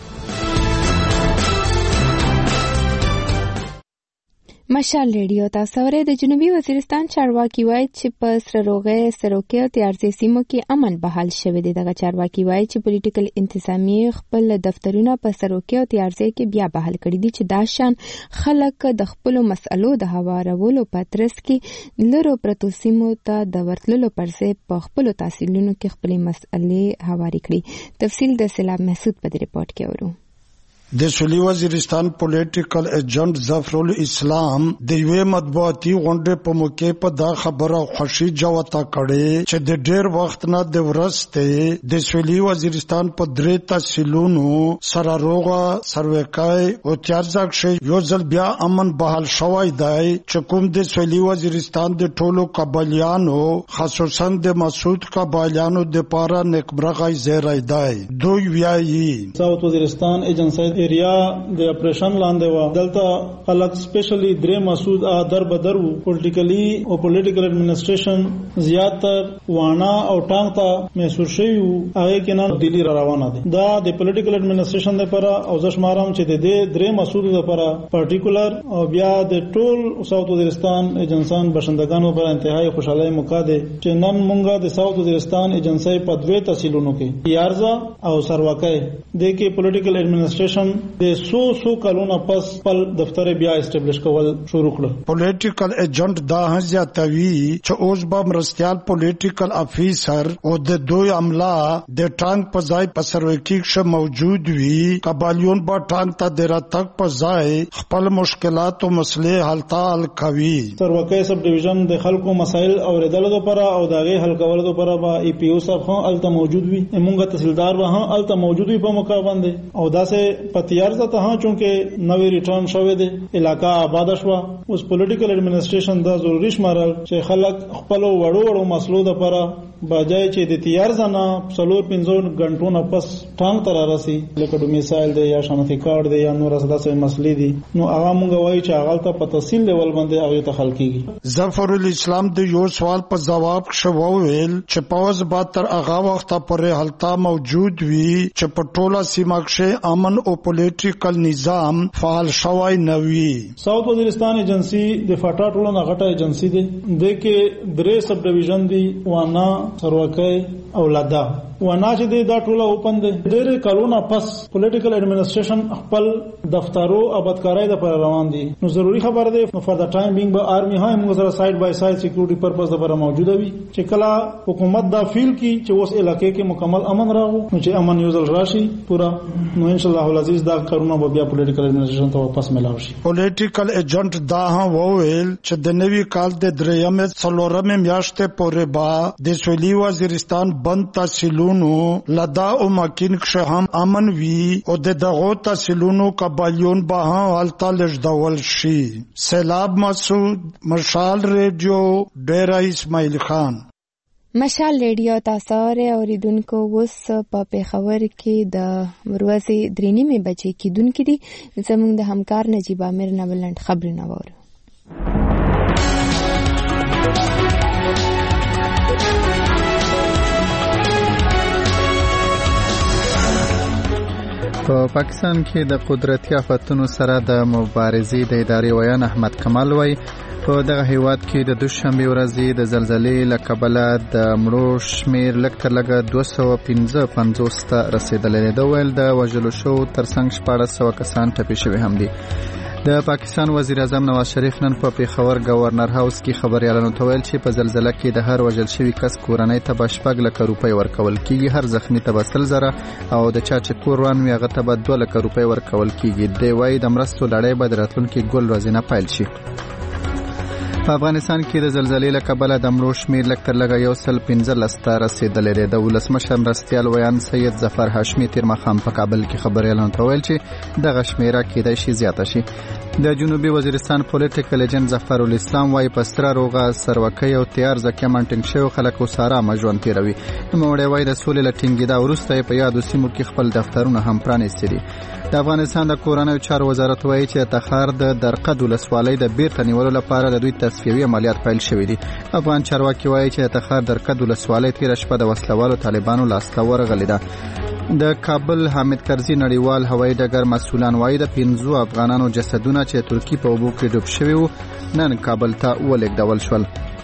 مشال ریډیو تاسو ورې د جنوبي وزیرستان چارواکي وایي چې په سروغه سروکي او تیارځي سیمو کې امن بحال شوی دی. دغه چارواکي وایي چې پولیټیکل انتظامیه خپل دفترونه په سروکي او تیارځي کې بیا بحال کړي دي چې دا شان خلک د خپل مسئلو د هوارولو په ترڅ کې لرو پرتو سیمو ته د ورتللو پرځای په خپل تحصیلونو کې خپل مسئلې هواري کړي. تفصیل د سلام محسود په ریپورت کې اورو. د سویلي وزیرستان پولیټیکل ایجنټ ظفر الاسلام د یوې مطبوعاتي غونډې په موقع په دا خبره خوشي جوته کړې چې د ډېر وخت نه د ورسته د سویلي وزیرستان په 3 تحصیلونو سره روغه سروکای او تیارځک یو ځل بیا امن بحال شوی دی چې کوم د سویلي وزیرستان د ټولو قبایلیانو خصوصا د مسعود قبایلیانو د پاره نیکمرغه زیری دی. دوی ویایي ساوث وزیرستان ایجنسی ایریا د اپریشن لاندې و دلته خلک سپیشلی درې مسعود در بدر وو پولیټیکلی او پولیټیکل ایڈمنسټریشن زیاتر وانا او ټانګ ته محسوس شوی هغه کې نه دلی روانه دي. دا د پولیټیکل ایڈمنسټریشن لپاره او زشمارم چې د دې درې مسعود لپاره پارټیکولر او بیا د ټول ساوث وزیرستان ایجنسان بشندگانو پر انتهایی خوشاله موقع ده چې نن مونږه د ساوث وزیرستان ایجنسی په 2 تحصیلونو کې یارزا او سروکای د کې پولیټیکل ایڈمنسټریشن د 100 کلونو پس خپل دفتر بیا اسټابلیش کول شروع کړ. پولیټیکل ایجنټ دا ځاتوي چې اوس به مرستيال پولیټیکل افیسر او د دوی عمله د ټانک په ځای په سروکي کې موجود وي. قبایلیون به ټانک ته د راتګ په ځای خپل مشکلات او مسلې حل کوي. سروکي سب ډیویژن د خلکو مسایل اوریدلو لپاره او دغه حل کولو لپاره به ای پی او صاحب هم الته موجود وي. موږ تحصیلدار به هم الته موجود وي په موقع باندې او داسې پتیارزه ته چونکه نوې ریټرن شوه دی علاقہ آباد شوه. اوس پولیټیکل ایڈمنسټریشن دا ضروري شمارل چې خلک خپل وړو مسلو لپاره بجای چې د تیارزه نه 4-5 غنټو نه پس ټانګ تر راسي لکه ډومیسایل دی یا شناختی کارت دی یا نور اساسي مسلې دي نو هغه مونږ وایي چې هغه ته په تفصیل لیول باندې هغه ته حل کیږي. ظفر الاسلام د یو سوال په جواب شوو ویل چې پاوز با تر هغه وخت پورې حالت موجود وي چې په ټوله سیمه کې امن او پولیټیکل نظام فعال شوی نه وي. ساوث وزیرستان ایجنسی د فاټا ټولنه غټه ایجنسی ده د کې 3 سب ډیویژن دي وانا سروکای او لادا ونا چې دا ټوله اوپن دي ډېر کلونه پس پولیټیکل ایڈمنسټریشن خپل دفترو ابادکارۍ د پر روان دي نو ضروری خبر ده نو فار د ټایم بینګ به آرمي هاي موږ سره سایډ بای سایډ سکیورټي پرپز لپاره موجوده وي چې کله حکومت دا فیل کی چې اوس علاقې کې مکمل امن راغو نو چې امن یوزل راشي پورا نو ان شاء الله العزیز دا کارونه به بیا پولیټیکل ایڈمنسټریشن ته واپس ملاوي شي. پولیټیکل ایجنټ دا وویل چې د نوي کال د درېمې څلورمې میاشتې پورې با د سویلي وزیرستان بند تحصیلونو لدا او مکین کې هم امن وي او دغه تحصیلونو قبایلیون به حالت لږدول شي. سیلاب مسعود، مشال ریډیو، ډیرا اسماعیل خان. مشال ریډیو تاسو اوریدونکو اوس په پیښور کې د ورځې 3:30 بجې کېدونکې دي. زموږ د همکار نجیب عامر نه بلند خبرونه وره. په پاکستان کې د قدرتي آفتونو سره د مبارزې د ادارې ویان احمد کمال وای په دغه هیواد کې د دوشنبه ورځې د زلزلې له کبله د مړو شمیر لږ تر لږه 255 ته رسیدلی دی. ویل د وژلو شو ترڅنګ 1400 کسان ټپي شوي هم دي. د پاکستان وزیر اعظم نواز شریف نن په پیښور گورنر هاوس کې خبريالانو ته ویل چې په زلزلہ کې د هر وژل شوی کس کورنۍ ته 2 لک روپۍ ورکول کیږي، هر زخمی ته 100,000 او د چا چې کور روان وي هغه ته 2 لک روپۍ ورکول کیږي. دی وايي د مرستو لړۍ به د راتلونکي ګل ورځې نه پیل شي. په افغانستان کې د زلزلې له کبله د مړو شمیر لږ تر لږه 115 ته رسیدلی دی. د ولسمشر مرستیال ویان سید ظفر هاشمي تیر ماښام په کابل کې خبريالانو ته ویل چې دغه شمیره کېدای شي زیاته شي. د جنوبي وزیرستان پولیټیکل ایجنټ ظفر الاسلام وايي په ستره روغه سروکۍ او تیار ځکه منټینګ شوی خلک وساره مجون تیروي. نوموړی وايي د سولې له ټینګېدا وروسته په یادو سیمو کې خپل دفترونه هم پرانیستي دي. د افغانستان د کورنیو چارو وزارت وايي چې تخار د درقد ولسوالۍ د بیرته نیولو لپاره د دوی تصفیوي عملیات پیل شوي دي. افغان چارواکي وايي چې تخار درقد ولسوالۍ تیر شپه د وسلوالو طالبانو لاسته ورغلې ده. د کابل حامد کرزي نړیوال هوایي ډګر مسؤلان وايي د 15 افغانانو جسدونه چې ترکی په اوبو کې ډوب شوي وو نن کابل ته ولېږدول شول.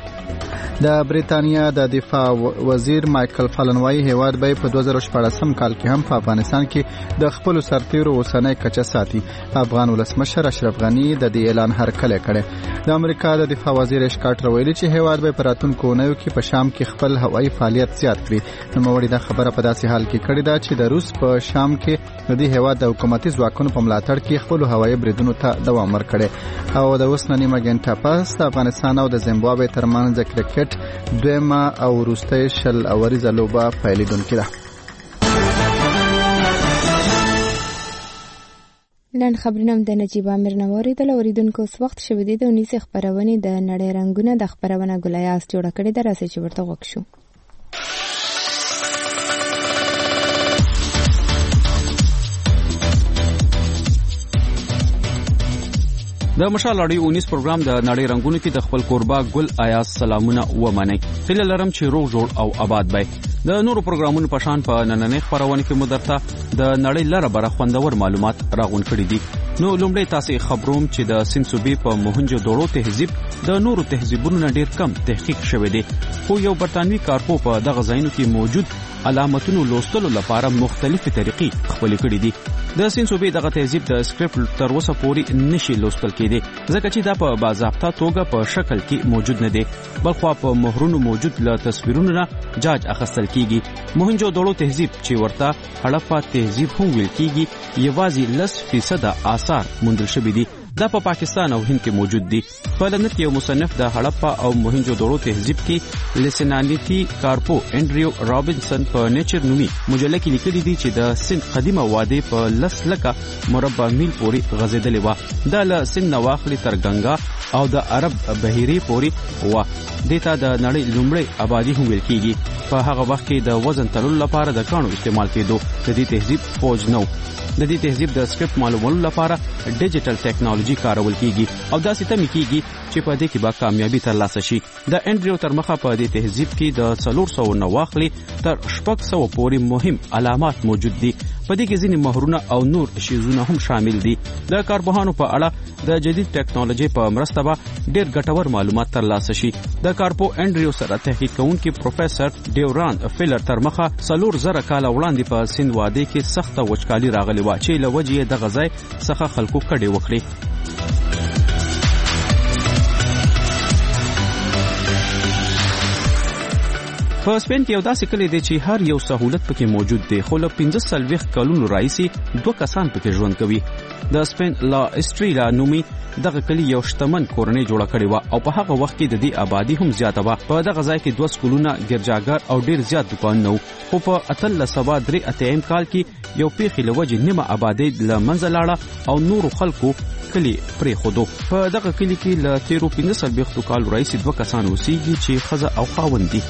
د بریتانیا د دفاع وزیر مایکل فالن وايي هیواد به په 2014 کال کې هم په افغانستان کې د خپل سرتیرو اوسنۍ کچه ساتي. افغان ولسمشر اشرف غنی د دې اعلان هرکلی کړی. د امریکا د دفاع وزیر اشکاټ ویلي چې هیواد به په راتلونکو اونیو کې په شام کې خپل هوایي فعالیت زیات کړي. نوموړي دا خبره په داسې حال کې کړې ده چې د روس په شام کې د دې هیواد د حکومتي ځواکونو په ملاتړ کې خپل هوایي بریدونو ته دوام ورکړي. او د اوس نیمه غنټه پس د افغانستان او د زیمبابوې ترمنځ کرکټ دویمه او وروستۍ شل اوریزه لوبه پیلېدونکې ده. نن خبرونه د نجیب عامر نه واوریدل. اوریدونکو اوس وخت شوی دی د 19 خبرونه د نړۍ رنگونه د خبرونه ګلیاس جوړ کړي د راسي چې ورته وښو. د مشال اړیو 19 پروګرام د نړۍ رنگونو کې د خپل قربا ګل آیاز سلامونه ومنئ. هیله لرم چې روغ جوړ او آباد وي. د نورو پروګرامونو په شان په نننۍ خبرونه کې مدرته د نړۍ لره بره خوندور معلومات راغون کړي دي. نو لومړی تاسو خبروم چې د سینسوبي په موهنجو دورو تهذیب د نورو تهذیبونو نه ډیر کم تحقیق شوی دی. خو یو برتانوي کارپو په دغه ځایونو کې موجود علامتونو لوستلو لپاره مختلفې طریقې خپل کړي دي. د سینسوبي دغه تهذیب د سکرپټ تر اوسه پورې نشي لوستل کېدی ځکه چې دا په باضابطه توګه په شکل کې موجود نه دی، بلخو په مهرونو موجود له تصویرونو نه جاج اخیستل کیږي. موهنجو دورو تهذیب چې ورته هړپا تهذیب هم ویل کیږي یوازې 10% آثار موندل شوي دي. دا په پاکستان او هند کې موجود دي. په لندن کې یو مصنف د هړپا او موهنجو دورو تهذیب کې لیسنانیتی کارپو انډریو رابنسن په نیچر نومي مجله کې لیکلي دي چې د سند قدیمه واده په 10 لکه مربع میل پورې غځېدلې و. دا له سند نواخلي تر ګنگا او د عرب بحیرې پورې و. دته د نړۍ لومړی آبادی هم ویل کیږي. په هغه وخت کې د وزن تللو لپاره د کانو استعمال کېدو. د دې تهذیب فوج نو. د دې تهذیب د سکرپټ معلومولو لپاره ډیجیټل ټیکنالوژي کارول کیږي او دا ستمي کیږي چې په دې کې به کامیابی ترلاسه شي. د انډریو تر مخه په دې تهذیب کې د 400 نه واخلي تر 600 پورې مهم علامات موجود دي. په دې کې ځینې مهرونه او نور شیزونه هم شامل دي. د کارپوهانو په اړه د جدید ټیکنالوژي په مرسته به ډېر ګټور معلومات ترلاسه شي. د کارپو انډریو سره تحقیق کوونکي پروفیسور ډیوران فیلر تر مخه 4,000 کال وړاندې په سند وادي کې سخته وچکالي راغلی و چې له وجې د غځای څخه خلکو کډې وکړي. په سپین کې یو داسې کلی دی چې هر یو سہولت پکې موجود دی، خو له 15 کلونو راهیسې 2 کسان پکې ژوند کوي. د سپین لا استریلا نومي دغه کلی یو شتمن کورنۍ جوړه کړې و او په هغه وخت کې د دې آبادی هم زیاته و. په دغه ځای کې 2 سکولونه، ګرجاګر او ډیر زیات دکانونه وو. خو په 1883 کال کې یو پیښې له وجې نیمه آبادی له منځه لاړه او نورو خلکو کلی پرې خودو. په دغه کلی کې له 15 کالو راهیسې 2 کسان اوسېږي چې ښځه او خاوند دي.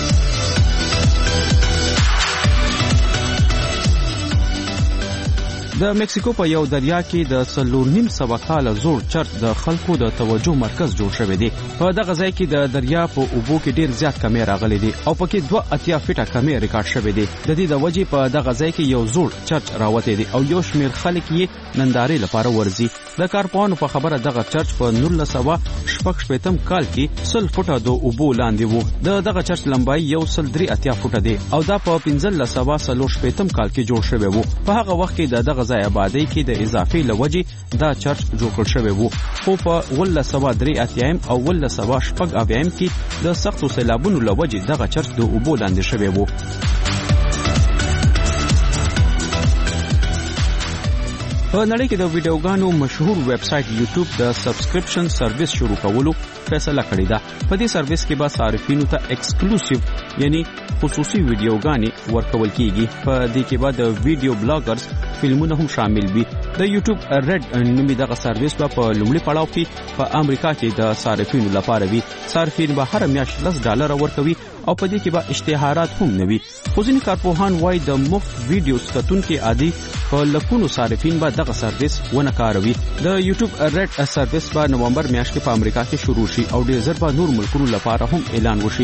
د مکسیکو په یو دریا کې د 4.5 کاله زوړ چرچ د خلکو د توجه مرکز جوړ شوی دی. په دغه ځای کې د دریا په اوبو کې ډیر زیات کمی راغلي دي او پکې 2 فټه کمی ریکارډ شوی دی. د دې د وجې په دغه ځای کې یو زوړ چرچ راوته دي او یو شمیر خلک یې نندارې لپاره ورځي. د کارپوهانو په خبره دغه چرچ په 1986 کال کې 100 فټه د اوبو لاندې وو. دغه چرچ لمبای 183 فټه دی او دا په 1540 کال کې جوړ شوی وو. په هغه وخت کې دغه ځای آبادی کې د اضافي لوجې دا چرچ جوړ کړل شوی وو. خو په 1983 او 1986 کې د سختو سیلابونو لوجې دغه چرچ د اوبو لاندې شوی وو. په نړۍ کې د ویډیوګانو مشهور ویب سټ یوټیوب د سبسکرپشن سرویس شروع کولو فیصله کړې ده. په دې سرویس کې به صارفینو ته ایکسکلوسیو یعنی خصوصي ویډیوګانې ورکول کیږي. په دې کې به د ویډیو بلاګرز فلمونه هم شامل وي. د یوټیوب ریډ نومي دغه سرویس په لومړي پړاو کې په امریکا کې د صارفینو لپاره وي. صارفین به هر میاشت $10 ورکوي او په دې کې به اشتهارات هم نه وي. خو ځینې کارپوهان وایي د مفت ویډیو کتونکي عادي په لکونو صارفین به دغه سرویس ونه کاروي. د یوټیوب ریډ سرویس په نومبر میاشت کې په امریکا کې شروع شي او ډېر ژر به نور ملکونو لپاره هم اعلان وشي.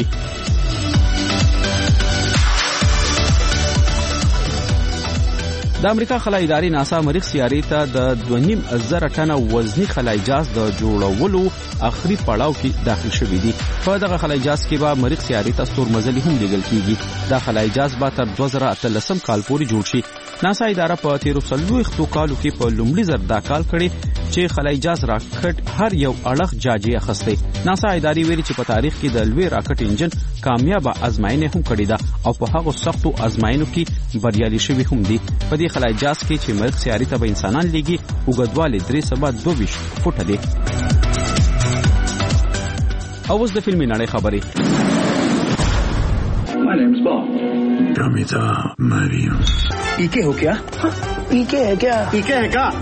د امریکا خلای ادارې ناسا مریخ سیارې ته د 2.5 ټنه وزنی خلای جهاز د جوړولو اخري پړاو کې داخل شوی دی. په دغه خلای جهاز کې به مریخ سیارې ته ستورمزلي هم لیږل کیږي. دا خلای جهاز به تر 2013 کال پورې جوړ شي. ناسا اداره په 13 کالو کې په لومړي ځل دا کال کړي چې خلای جهاز راکټ هر یو اړخ جاجي اخسته. ناسا ادارې ویلي چې په تاریخ کې د لوی راکټ انجن کامیاب ازمایښت هم کړې ده او په هغه سختو ازمایښتونو کې بریالي شوی هم دي. په دې خلای جهاز کې چې مریخ سیارې ته به انسانان لیږي اوږدوالی 322 فوټه دی. او اوس د فلمي نړۍ خبرې. My name's Bob. Pramita Mariam. पीके हो क्या? पीके है क्या? पीके है क्या?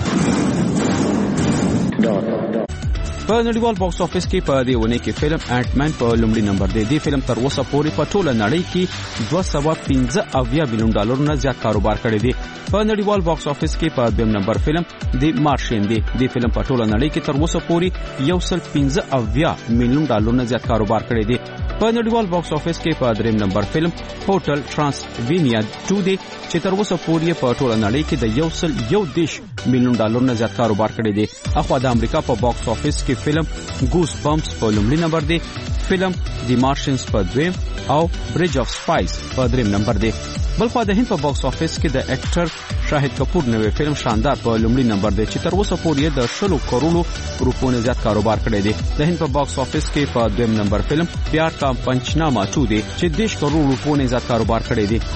په نړیوال باکس افیس کې په دې ونه کې فلم انټ مین په لومړي نمبر دی. دې فلم تر اوسه پورې په ټوله نړۍ کې $215 ملیون نه زیات کاروبار کړی دی. په نړیوال باکس افیس کې په دویم نمبر فلم دی مارشین دی. دې فلم په ټوله نړۍ کې تر اوسه پورې $115 ملیون نه زیات کاروبار کړی دی. په نړیوال باکس افیس کې په دریم نمبر فلم هوټل ترانسوینیا 2 دی چې تر اوسه پورې په ټوله نړۍ کې د $110 ملیون نه زیات کاروبار کړی دی. اخوا د امریکا په باکس افیس کې فلم ګوس بمپس په لومړي نمبر دی. فلم دی مارشینز په دویم او برج اف سپایس په دریم نمبر دی. بلخوا د هند په باکس افیس کې د اکټر شاهد کپور نوې فلم شاندار په لومړي نمبر دی چې تر اوسه پورې د 100 کروڑو روپو نه زیات کاروبار کړی دی. د هند په باکس افیس کې په دویم نمبر فلم پیار کا پنچنامه 2 دی چې 10 کروڑ روپو نه زیات کاروبار کړی دی.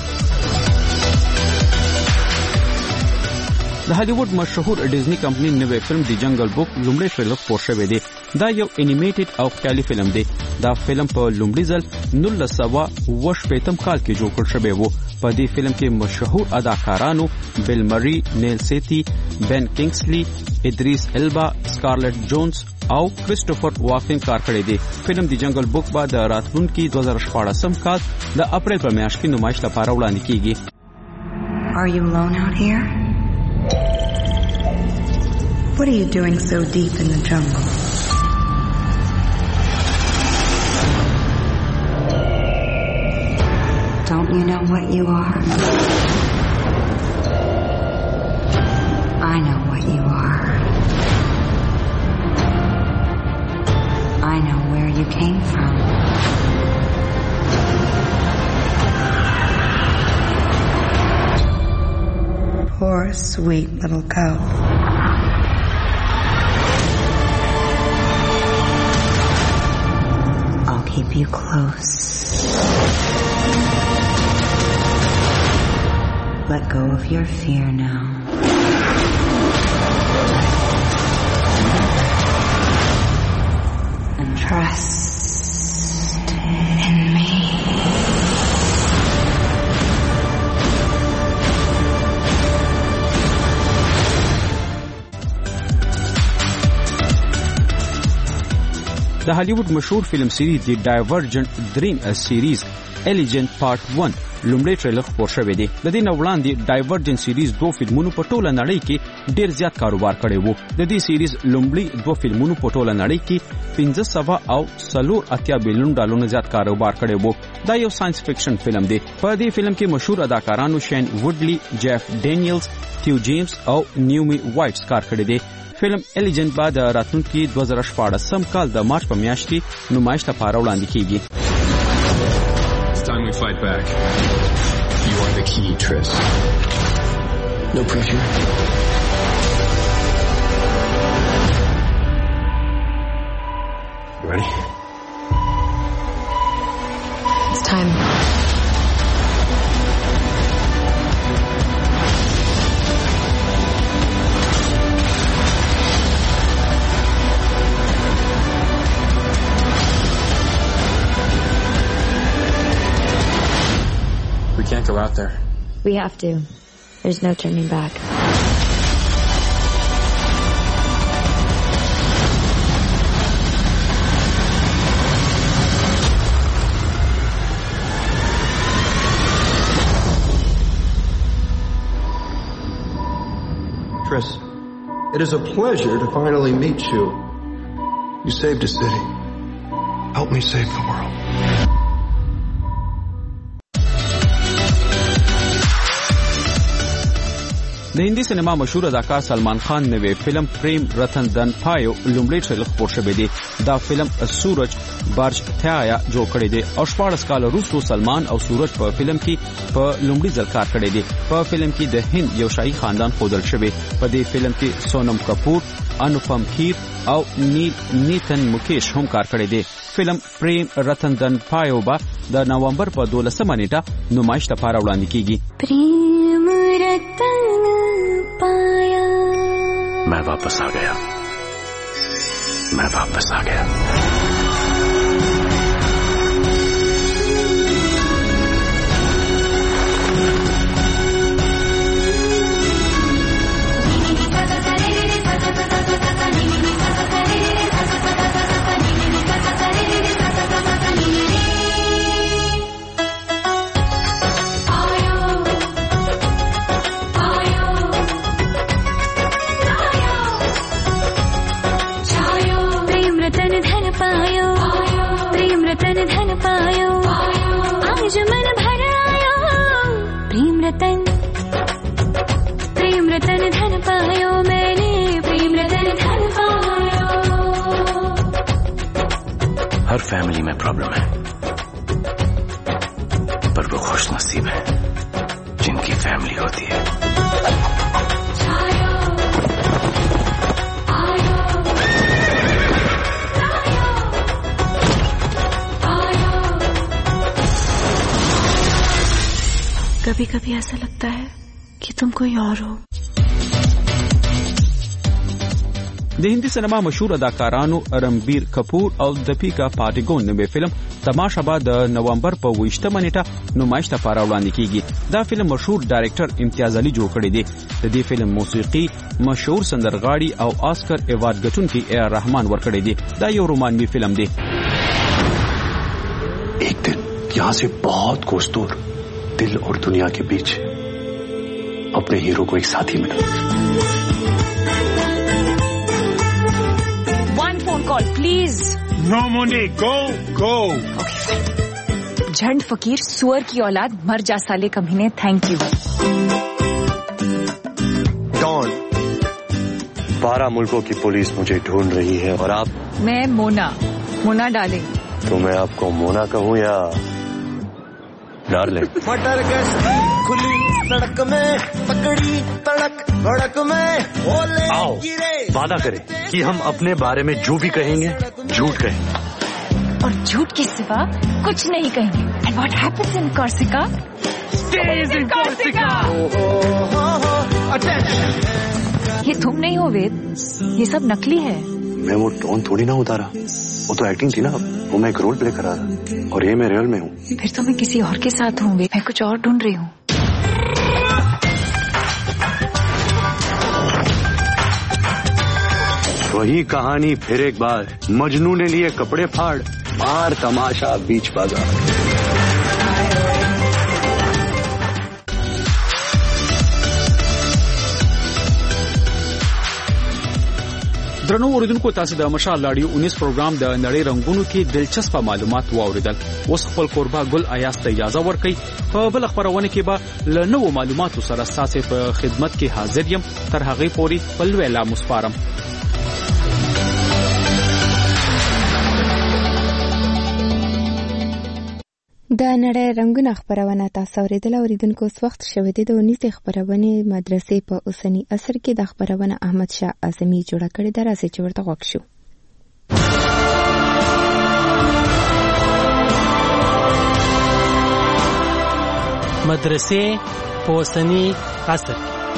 د هالیوډ مشهور ډیزنی کمپنی نوې فلم دی جنگل بوک لومړی ټریلر خپور شوی دی. دا یو انیمیټډ او خیالي فلم دی. دا فلم په لومړي ځل 1980 کال کې جوړ کړل شوی وو. په دې فلم کې مشهور اداکارانو بیل مری، نیل سیتی، بن کینګسلی، ادریس البا، سکارلټ جونز او کریسټوفر واکن کار کړی دی. فلم دی جنگل بوک به د راتلونکي 2014 کال د اپریل په میاشت کې نمایش لپاره وړاندې کیږي. Are you alone out here? What are you doing so deep in the jungle? Don't you know what you are? I know what you are. I know where you came from. Poor, sweet little cow. I'll keep you close. Let go of your fear now. And trust in me. د هالیوډ مشهور فلم سیریز دی ډایورجنټ دریم سیریز الیجنت پارت 1 لومړی ټریلر خپور شوی دی. د دې نو وړاندې ډایورجنټ سیریز 2 فلمونو په ټوله نړۍ کې ډیر زیات کاروبار کړی وو. د دې سیریز لومړی 2 فلمونو په ټوله نړۍ کې 1580 بلین ډالرونو زیات کاروبار کړی وو. دا یو ساينس فکشن فلم دی. په دې فلم کې مشهور اداکارانو شین وډلی، جیف ډینیلز، تیو جیمز او نیومی وایټس کار کړی دی. فلم الیجنت بعد راتلونکي 2014 کال د مارچ په میاشت کې نمایش لپاره وړاندې کیږي. It's time we fight back. You are the key, Triss. No pressure. You ready? It's time. We can't go out there. We have to. There's no turning back. Triss, it is a pleasure to finally meet you. You saved a city. Help me save the world. د هندي سینما مشهور اداکار سلمان خان نوې فلم پریم رتن دن پایو لومړی ټریلر خپور شوی دی. دا فلم سورج بارج تھایا جوړ کړی دی او 14 کال وروسته سلمان او سورج په فلم کې په لومړي ځل کار کړی دی. په فلم کې د هند یو شاهي خاندان ښودل شوی. په دې فلم کې سونم کپور، انوپم کھیر او نیتن مکیش هم کار کړی دی. فلم پریم رتن دن پایو با د نومبر په 12 نیټه نمایش لپاره وړاندې کیږي. प्रेम रतन पाया मैं वापस आ गया. मैं वापस आ गया. आज मन भर आयो प्रेम रतन धन पायो मैंने प्रेम रतन धन पायो. हर फैमिली में प्रॉब्लम है, पर वो खुश नसीब है जिनकी फैमिली होती है. कभी कभी ऐसा लगता है कि तुम कोई और हो. د هندي سینما مشهور اداکارانو رنبیر کپور او دپیکا پاډیګون نوې فلم تماشا به د نومبر په 28 نیټه نمایش لپاره وړاندې کیږي. دا فلم مشهور ډایرکټر امتیاز علي جوړ کړی دی. د دې فلم موسیقي مشهور سندرغاړي او آسکر ایوارډ ګټونکي اے آر رحمان ورکړی دی. دا یو رومانوي فلم دی. एक दिन यहाँ से बहुत कोस दूर दिल और दुनिया के बीच अपने हीरो को एक साथी मिला. One phone call, please. No, Moni, go. Okay, fine. झंड फकीर सुअर की औलाद मर जा साले कमीने, थैंक यू। डॉन, 12 मुल्कों की पुलिस मुझे ढूंढ रही है और आप? मैं मोना डार्लिंग। तो मैं आपको मोना कहूँ या डार्लिंग? मटर गश्ती खुली सड़क में, पकड़ी तड़क भड़क में, आओ वादा करें कि हम अपने बारे में जो भी कहेंगे झूठ कहेंगे और झूठ के सिवा कुछ नहीं कहेंगे। And what happens in Corsica stays in Corsica। ये तुम नहीं हो वेद, ये सब नकली है। मैं वो टोन थोड़ी ना उतारा, वो तो एक्टिंग थी ना, वो मैं एक रोल प्ले करा रहा और ये मैं रियल में हूँ। फिर तो मैं किसी और के साथ हूँ, मैं कुछ और ढूंढ रही हूँ। वही कहानी फिर एक बार, मजनू ने लिए कपड़े फाड़, मार तमाशा बीच बाजार। درنو اوریدونکو تاسو د مشال لاډیو 19 پروګرام د نړۍ رنگونو کې دلچسپ معلومات واوریدل. اوس خپل کوربه ګل ایاز ته اجازه ورکړئ. په بل خبرونه کې به له نوو معلوماتو سره تاسو په خدمت کې حاضر یم. تر هغه پورې بل ویلا مسپارم. د نړۍ رنگونه خبرونه تاسو اوریدل. اوریدونکو اوس وخت شوه دی د 19 خبرونه مدرسې په اوسنی عصر کې د خبرونه احمد شاه اعظمي جوړه کړې ده. راځي چې ورته غوښ شو. مدرسې په اوسنی عصر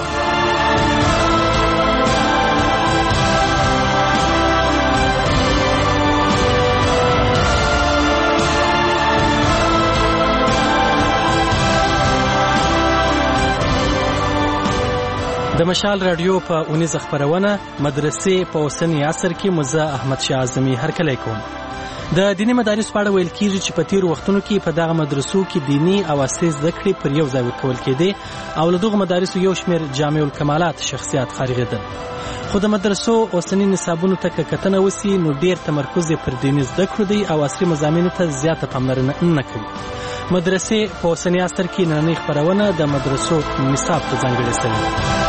د مشال رادیو په 19 خبرونه مدرسې په اوسنی عصر کې مزه احمد شاه اعظمي هرکلی کوم. د دینی مدارس په اړه ویل کیږي چې په تیر وختونو کې په دغه مدرسو کې دینی او عصري زده کړې پر یو ځای ورکول کېدې او له دغه مدارسو یو شمېر جامع الکمالات شخصیات فارغېدل. خو د مدرسو اوسنی نصابونو ته که کتنه وسي نو ډېر تمرکز یې پر دیني زده کړو دی او عصري مضامینو ته زیاته پاملرنه نه کوي. مدرسې په اوسنی عصر کې نننۍ خپرونه د مدرسو نصاب ته ځانګړې شوې.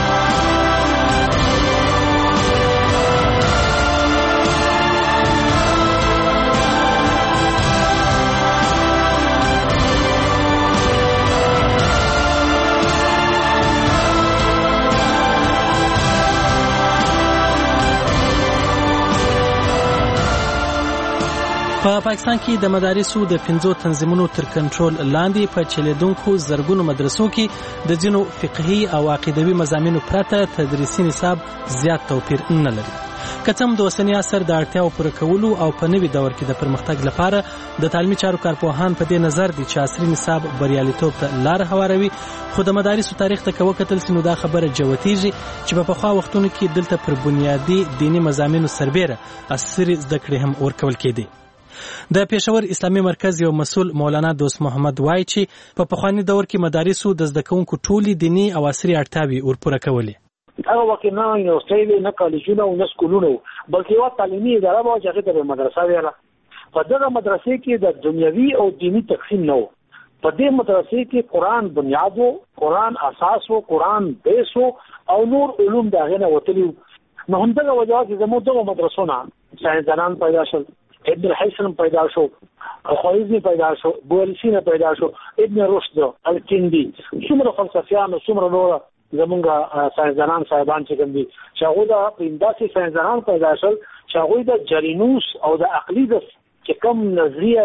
په پاکستان کې د مدارسو د 5 تنظیمونو تر کنټرول لاندې په چلیدونکو زرګونو مدرسو کې د ځینو فقهي او عقیدوي مضامینو پرته تدریسي نصاب زیات توپیر نه لري. که څه هم د اوسني عصر د اړتیاو پوره کولو او په نوي دور کې د پرمختګ لپاره د تعلیمي چارو کارپوهان په دې نظر دي چې عصري نصاب بریالیتوب ته لار هواروي، خو د مدارسو تاریخ ته که وکتل سي نو دا خبره جوتیږي چې په پخوا وختونو کې دلته پر بنیادي دیني مضامینو سربیره عصري زده کړې هم ورکول کېدې. د پېښور اسلامي مرکز یو مسؤل مولانا دوست محمد وایي چې په پخواني دور کې مدارسو د زده کوونکو ټولې دیني او عصري اړتیاوې ورپوره کولې. هغه وخت نه یونیورسيټي نه کالجونه او نه سکولونه بلکې یو تعلیمي اداره وه چې هغې ته به مدرسه ویله. په دغه مدرسې کې د دنیوي او دیني تقسیم نه و. په دې مدرسې کې قرآن بنیاد و، قرآن اساس و، قرآن بیس و او نور علوم د هغې نه وتلي وو. نو همدغه وجه چې زموږ دغه مدرسو نه ساینسدانان پیدا شول، ابن الحسن پیدا شو، خویزمی پیدا شو، بوالسی نه پیدا شو، ابن رشد، الکندی، څومره فلسفیان او څومره نور زمونږ ساینسدانان صاحبان چې کوم دي چې هغوی د داسې ساینسدانان پیدا شول چې هغوی د جرینوس او د عقلي د چې کوم نظریه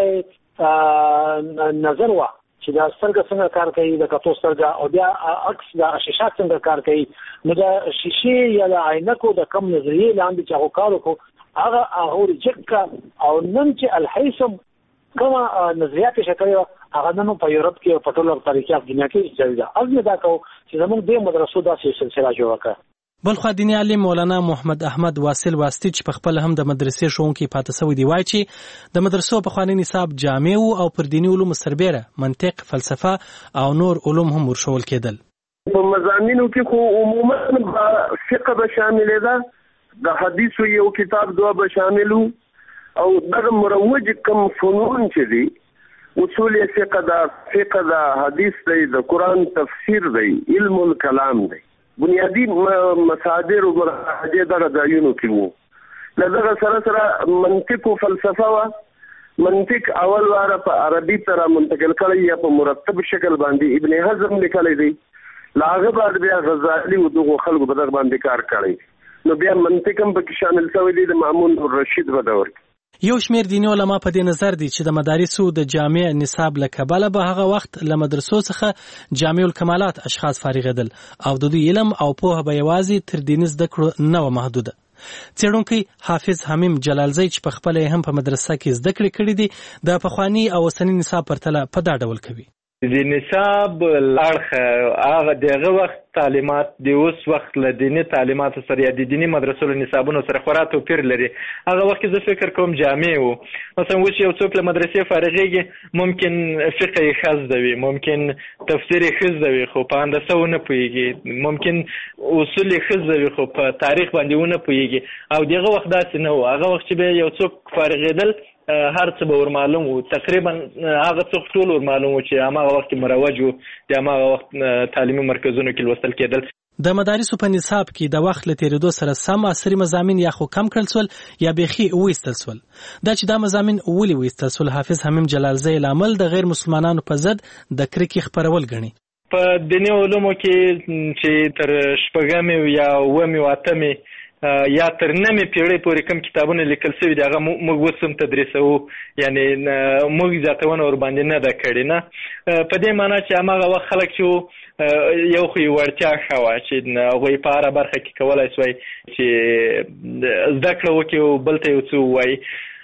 نظر وه چې دا سترګه څنګه کار کوي، د کتو سترګه او بیا عکس د شیشه څنګه کار کوي، نو د شیشې یا د عینکو د کم نظریې لاندې چې هغو کار وکړو هغه ریجکټ کړه. او نن چې الحیثم کومه نظریات شکل هغه نن په یورپ کې په ټوله طریقه په دنیا کې جاری ده. از دا کو چې زموږ د مدرسو داسې سلسله جوړه کړه. بلخو دیني عالم مولانا محمد احمد واصل واسطي چې په خپل هم د مدرسې ښوونکی پاتې شوی دی وایي چې د مدرسو په خواني نصاب جامع او پر دیني علومو سربیره منطق، فلسفه او نور علوم هم ورشول کېدل. په مضامینو کې خو عموما فقه به شامل ده، د حدیثو یو کتاب دوه به شاملو او دغه مروج کم فنون چې دي اصول فقه دا حدیث دی د قران تفسیر دی علم الکلام دی بنیادی مصادر او مرجع دغه ځایونو کې وو لږه سره منطق او فلسفه وا منطق اول واره په عربي سره منتقل کړی یا په مرتب شکل باندې ابن حزم لیکلی دی لاغه بعد بیا غزالی او دغه خلکو په دغه باندې کار کړی نو بیا منطق هم پکې شامل شوی دی د مامون الرشید په دور کې یو شمیر دیني علما په دې نظر دي چې د مدارسو د جامع نصاب له کبله به هغه وخت له مدرسو څخه جامع الکمالات اشخاص فارغېدل او د دوی علم او پوهه به یوازې تر دیني زده کړو نه وه محدوده. څېړونکی حافظ حمیم جلالزی چې په خپله هم په مدرسه کې زده کړې کړې دي د پخواني او اوسني نصاب پرتله په دا ډول کوي. د نصاب اړخ هغه دغه وخت تعلیمات د اوس وخت له دیني تعلیماتو سره یا د دیني مدرسو له نصابونو سره خورا توپیر لري. هغه وخت زه فکر کوم جامع وو. مثلا اوس یو څوک له مدرسې فارغېږي ممکن فقه یې ښه زده وي ممکن تفسیر یې ښه زده وي خو په هندسه ونه پوهېږي ممکن اصول یې ښه زده وي خو په تاریخ باندې ونه پوهېږي او دغه وخت داسې نه وو. هغه وخت چې به یو څوک فارغېدل هر څه به ورمعلوم وو تقریبا هغه څوک ټول ورمعلوم وو چې هماغه وخت مروج وو د هماغه وخت تعلیمي مرکزونو کې لوستل کېدل. د مدارسو په نصاب کې د وخت له تېرېدو سره سم عصري مضامین یا خو کم کړل سول یا بیخي وایستل سول. دا چې دا مضامین ولې وایستل سول حافظ حمیم جلالزی لامل د غیر مسلمانانو په ضد د کرکې خپرول ګڼي. په دیني علومو کې چې تر شپږمې یا اوومې او اتمې یا تر نمې پیړۍ پورې کوم کتابونه لیکل شوي دي هغه موږ اوس هم تدریسوو یعنی موږ زیاتونه ورباندې نه ده کړې نه په دې معنا چې هماغه وخت خلک چې یو خو یې وړتیا ښه وه چې هغوی په هره برخه کې کولی سوی چې زده کړه وکړي او بل ته یو څه ووایي.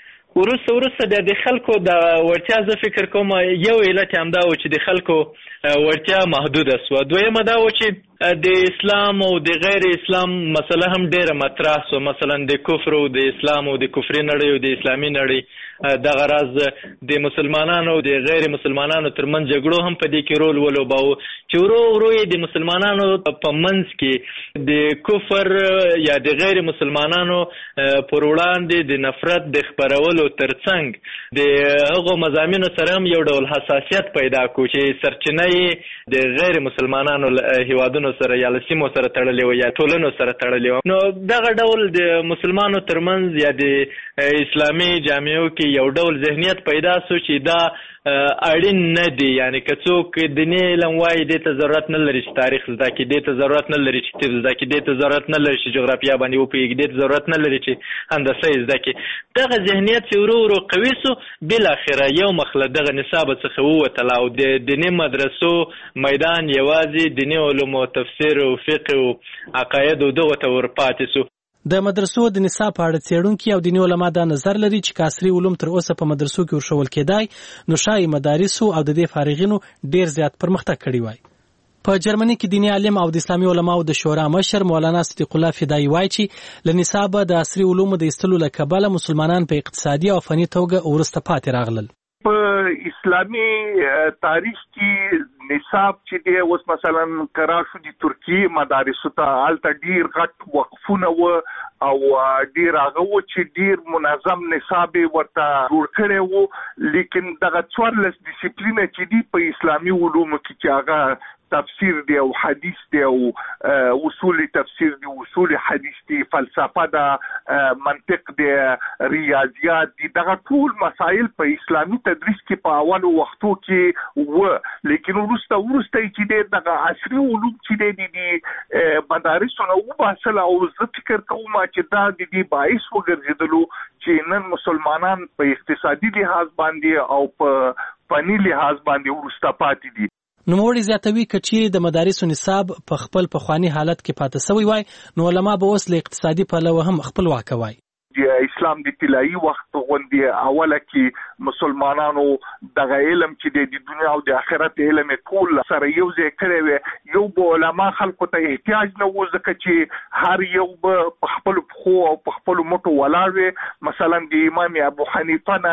وروسته بیا د خلکو د وړتیا زه فکر کوم یو علت همدا و چې د خلکو وړتیا محدوده سوه. دویمه دا و چې د اسلام او د غیر اسلام مسله هم ډیره مطرح سوه مثلا د کفر او د اسلام او د کفري نړۍ او د اسلامي نړۍ دغه راز د مسلمانانو او د غیر مسلمانانو ترمنځ جګړو هم په دې کې رول ولوباوه چې ورو ورو یې د مسلمانانو په منځ کې د کفر یا د غیر مسلمانانو پر وړاندې د نفرت د خپرولو ترڅنګ د هغو مضامینو سره هم یو ډول حساسیت پیدا کړو چې سرچینه یې د غیر مسلمانانو هیوادونو سره یا له سیمو سره تړلې وه یا ټولنو سره تړلې وه. نو دغه ډول د مسلمانو ترمنځ یا د اسلامي جامعو کې یو ډول ذهنیت پیدا سو چې دا اړین نه دی یعنی که څوک دیني علم وایي دې ته ضرورت نه لري چې تاریخ زده کړي دې ته ضرورت نه لري چې طب زده کړي دې ته ضرورت نه لري چې جغرافیه باندې وپوهېږي دې ته ضرورت نه لري چې هندسه یې زده کړي. دغه ذهنیت چې ورو ورو قوي سو بالاخره یو مخ له دغه نصابه څخه ووتله او د دیني مدرسو میدان یوازې دیني علومو تفسیر او فقه او عقاید او دغو ته ورپاتې سو. د مدرسو د نصاب په اړه څېړونکي او دیني علما دا نظر لري چې که عصري علوم تر اوسه په مدرسو کې ورښول کېدای نو ښایي مدارسو او د دې فارغینو ډېر زیات پرمختګ کړی وای. په جرمني کې دیني عالم او د اسلامي علماو د شورا مشر مولانا صدیق الله فدایي وایي چې له نصابه د عصري علومو د ایستلو له کبله مسلمانان په اقتصادي او فني توګه وروسته پاتې راغلل. په اسلامي تاریخ کې نصاب چې دی اوس مثلا کراشو د ترکیه مدارسو ته هلته ډیر غټ وقفونه و او ډیر هغه و چې ډیر منظم نصاب ورته جوړ کړی و لیکن دغه 14 ډیسپلینه چې دی په اسلامي علومو کې چې هغه تفسیر دی او حدیث دی او اصول تفسیر دی اصول حدیث دی فلسفه دا منطق دی ریاضیات دی دغه ټول مسائل په اسلامي تدریس کې په اولو وختو کې و لیکن وروسته چې دی دغه عصري علوم چې دی مدارسو نه وباسل او زه فکر کوم چې دا د دې باعث وګرځېدلو چې نن مسلمانان په اقتصادي لحاظ باندې او په فني لحاظ باندې وروسته پاتې دي. نوموړي زیاتوي که چیرې د مدارسو نصاب په خپل پخواني حالت کې پاتې سوی وای نو علما به اوس له اقتصادي پلوه هم خپلواکه وای. د اسلام د طلایي وخت غوندې اوله کې مسلمانانو دغه علم چې د دنیا او د آخرت علم ټول سره یو ځای کړی وی یو به علما خلکو ته احتیاج نه و ځکه چې هر یو به په خپلو پښو او په خپلو مټو ولاړ وی. مثلا د امام ابو حنیفه نه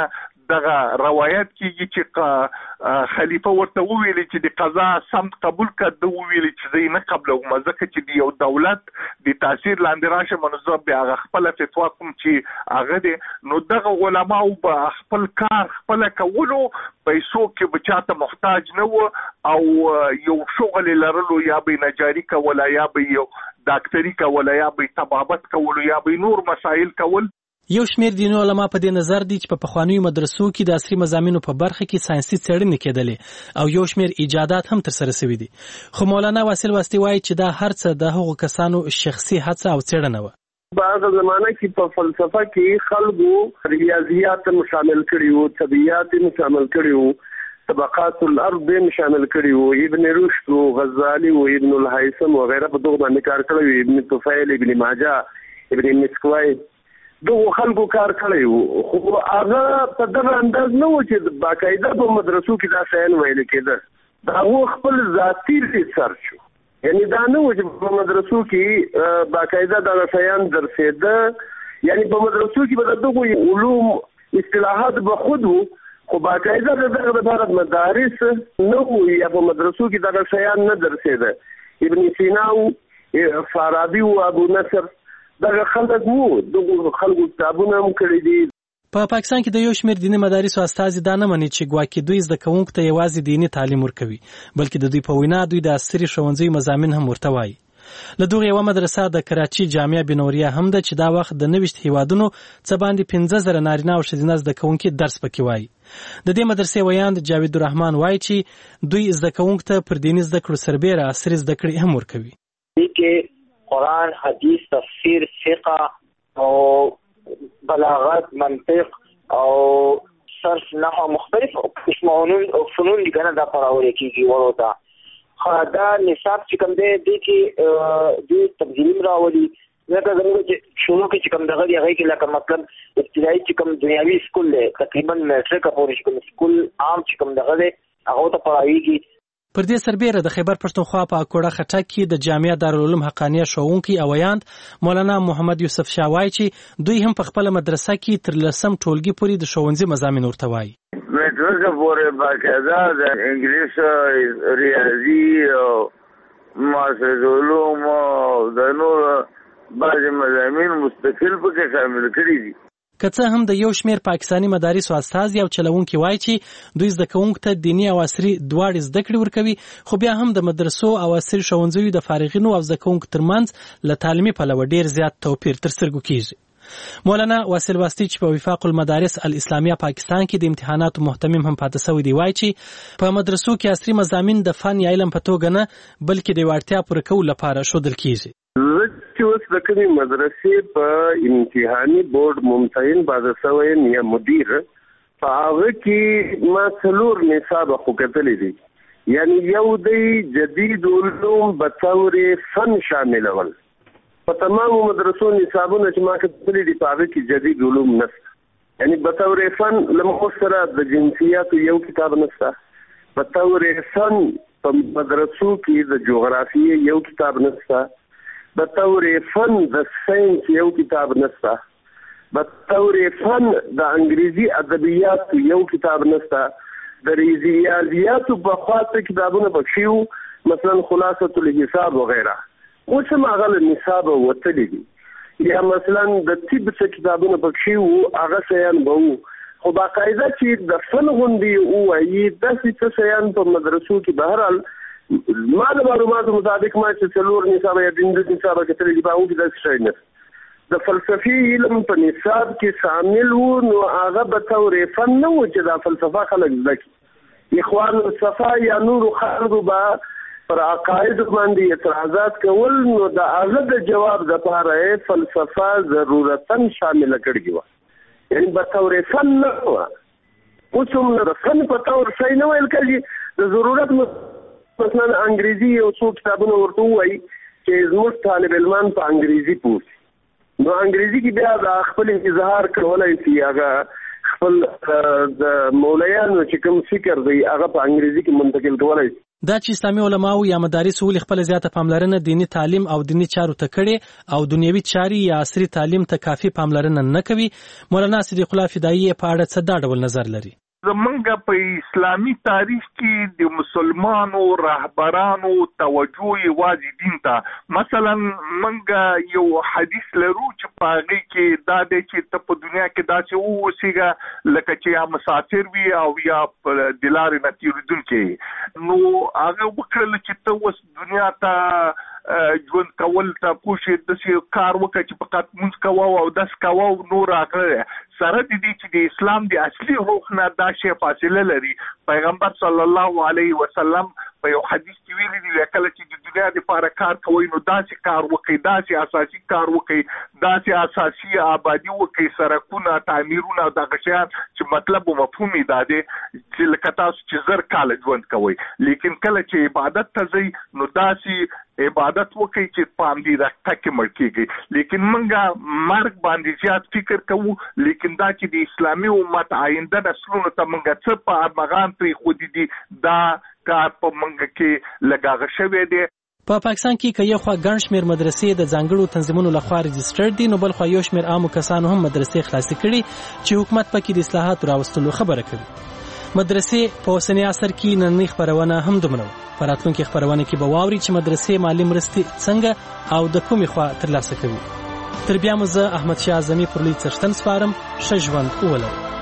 دغه روایت کیږي چې خلیفہ ورته وویل چې د قضا سمت قبول کړ، د ویل چې زه نه قبلوم ځکه چې د یو دولت د تاثیر لاندې راشه منظم به هغه خپل فتوا کوم چې هغه دی. نو دغه علماو به خپل کار خپل کولو، پیسو کې بچاته محتاج نه و او یو شغل لرلو، یا به نجاری کوله، یا به یو ډاکټري کوله، یا به طبابت کولو، یا به نور مسائل کول. یو شمېر دیني علما په دې نظر دي چې په پخوانیو مدرسو کې د عصري مضامینو په برخه کې ساينسي څېړنې کېدلې او یو شمېر ایجادات هم ترسره شوي دي. خو مولانا واصل واسطي وایي چې دا هر څه د هغو کسانو شخصي هڅه او څېړنه وه. په هغه زمانه کې په فلسفه کې خلکو ریاضیات شامل کړي وو، طبیعیات شامل کړي وو، طبقات الارض شامل کړي وو، ابن رشد او غزالی او ابن الهیثم وغیرہ په دغه باندې کار کړی، ابن طفیل، ابن ماجه، ابن مسکوی دغه خلکو کار کړی وو. خو هغه په دغه انداز نه و چې باقاعده په مدرسو کې دا شیان ویل کېده، دا هغه خپل ذاتي ریسرچ و. یعنی دا نه و چې په مدرسو کې باقاعده دا شیان درسېده، یعنی په مدرسو کې به دغه علوم اصطلاحات به خود وو، خو باقاعده دغه لپاره مدارس نه وو یا په مدرسو کې دغه شیان نه درسېده. ابن سینا او فارابي او ابو نصر دغه خلک وو، دغه خلکو کتابونه هم کړي دي. په پاکستان کې د یو شمېر دیني مدارسو استازي دا نه مني چې ګواکې دوی زده کوونکو ته یوازې دیني تعلیم ورکوي، بلکې د دوی په وینا دوی د عصري ښوونځیو مضامین هم ورته وایي. له دغه یوه مدرسه د کراچي جامعه بنوریا هم ده چې دا وخت د 90 هیوادونو څه باندې 15,000 نارینه او ښځینه زده کوونکي درس پکې وایي. د دې مدرسې ویاند جاوید الرحمن وایي چې دوی زده کوونکو ته پر دیني زده کړو سربیره عصري زده کړې هم ورکوي. قرآن، حدیث، تفسیر، فقه او بلاغت، منطق او صرف، نحو، مختلف قسم او فنون دي کنه دا پراوري کیږي ورته. دا نصاب چې کوم دی کې د تبدیل راولي، لکه زموږ چې شروع کې چې کوم دغه دی هغه کې لکه مطلب ابتدایي چې کوم دنیوي سکول دی تقریبا میټریک پورې چې کوم سکول عام چې کوم دغه دی هغه ته پراويږي. پر دې سربیره د خیبر پښتونخوا په اکوړه خټک کې د جامعه دارالعلوم حقانیه ښوونکی او ویاند مولانا محمد یوسف شاه وایي چې دوی هم په خپل مدرسه کې تر 10م ټولګي پورې د ښوونځي مضامین ورته وایي. میټریک پورې باقاعده د انګلیس، ریاضي او معاصر علوم او د نور بعضې مضامین مستقل پکې شامل کړي دي. که څه هم د یو شمېر پاکستاني مدارسو استازي او چلوونکي وایي چې دوی زده کوونکو ته دیني او عصري دواړې زده کړې ورکوي، خو بیا هم د مدرسو او عصري ښوونځیو د فارغینو او زده کوونکو ترمنځ له تعلیمي پلوه ډېر زیات توپیر تر سترګو کېږي. مولانا واصل واسطي چې په وفاق المدارس الاسلامیه پاکستان کې د امتحاناتو محتمم هم پاتې شوی دی وایي چې په مدرسو کې عصري مضامین د فن یا علم په توګه نه بلکې د وړتیا پوره کولو لپاره ښودل کېږي. چې اوس د کومې مدرسې په امتحاني بورډ ممتحن پاتې شوی یا مدیر په هغه کې ما 4 نصاب خو کتلې دي، یعنی یو دی جدید علوم بطور فن شاملول. په تمامو مدرسو نصابونه چې ما کتلې دي په هغه کې جدید علوم نشته، یعنی بطور فن لمخ سره د جنسیاتو یو کتاب نشته، بطور فن په مدرسو کې د جغرافیې یو کتاب نشته، بطور فن د ساينس یو کتاب نشته، بطور فن د انګریزي ادبیات یو کتاب نشته، د ریاضیات په خاطر کتابونه بخښیو، مثلا خلاصه الحساب وغیرہ. اوس هم هغه نصاب وتلی دي، یا مثلا د طب څخه کتابونه بخښیو هغه شیان به وو، خو باقاعده چې د فن غونډې وایي داسې څه شیان په مدرسو کې بهرحال ما د معلوماتو مطابق ما چې 4 نصاب یا 5 نصاب کتلې دي په هغه کې داسې شی نه د فلسفي علم په نصاب کې شامل وو، نو هغه به طور فن نه و چې دا فلسفه خلک زده کړي. اخوان الصفا یا نور خلکو به پر عقاید باندې اعتراضات کول، نو د هغه د جواب لپاره فلسفه ضرورتاً شامل کړي وو، یعنی به طور فن نه و. اوس هم د فن په طور شی نه ویل کېږي، د ضرورت مثلا انګریزي او څو کتابونه ورته وایي چې زموږ طالب علمان په انګریزي پوه، نو انګریزي کې بیا د خپل اظهار کولای شي، هغه خپل د مولایانو چې کوم فکر دی هغه په انګریزي کې منتقل کولای شي. دا چې اسلامي علماو یا مدارس ولې خپل زیاته پاملرنه دینی تعلیم او دینی چارو ته کړي او دنیوي چاري یا عصري تعلیم ته کافي پاملرنه نه کوي، مولانا صدیق الله فدایی په اړه څه دا ډول نظر لري؟ زمونږ په اسلامي تاریخ کې د مسلمانو رهبرانو توجه یوازې دین ته. مثلا مونږ یو حدیث لرو چې په هغې کې دا دی چې ته په دنیا کې داسې واوسېږه لکه چې یا مسافر وي او یا په د لارې نه تېرېدونکی. نو هغه وکړل چې ته اوس دنیا ته ژوند کول ته پوښې داسې کار وکړه چې فقط مونځ کوه او داسې کوه نور هغه سره د دې چې د اسلام د اصلي روح نه دا شی فاصله لري. پیغمبر صلی الله علیه وسلم په یو حدیث کې ویلي دي کله چې د دنیا لپاره کار کوئ نو داسې کار وکړئ، داسې اساسي کار وکړئ، داسې اساسي آبادي وکړئ، سړکونه، تعمیرونه، دغه شیان چې مطلب و مفهوم یې دا دی چې لکه تاسو چې زر کاله ژوند کوئ، لیکن کله چې عبادت ته ځئ نو داسې عبادت وکړئ چې په همدې دقیقه کې مړ کېږئ. لیکن موږ مرګ باندې زیات فکر کوو، لیکن دا چې د اسلامي امت آینده نسلونو ته موږ څه په ارمغان پرېښودي دي دا کار په موږ کې لګاغه شوی دی. په پاکستان کې که یو خوا ګڼ شمېر مدرسې د ځانګړو تنظیمونو لخوا رجسټرډ دي، نو بل خوا یو شمېر عامو کسانو هم مدرسې خلاصې کړي چې حکومت پکې د اصلاحاتو راوستلو خبره کوي. مدرسې په اوسني عصر کې نننۍ خپرونه هم دومره په راتلونکي خپرونه کې به واوري چې مدرسې مالي مرستې څنګه او د کومې خوا ترلاسه کوي. تر بیا مو زه احمد شاه اعظمي پر لوی څښتن سپارم. ښه ژوند ولرئ.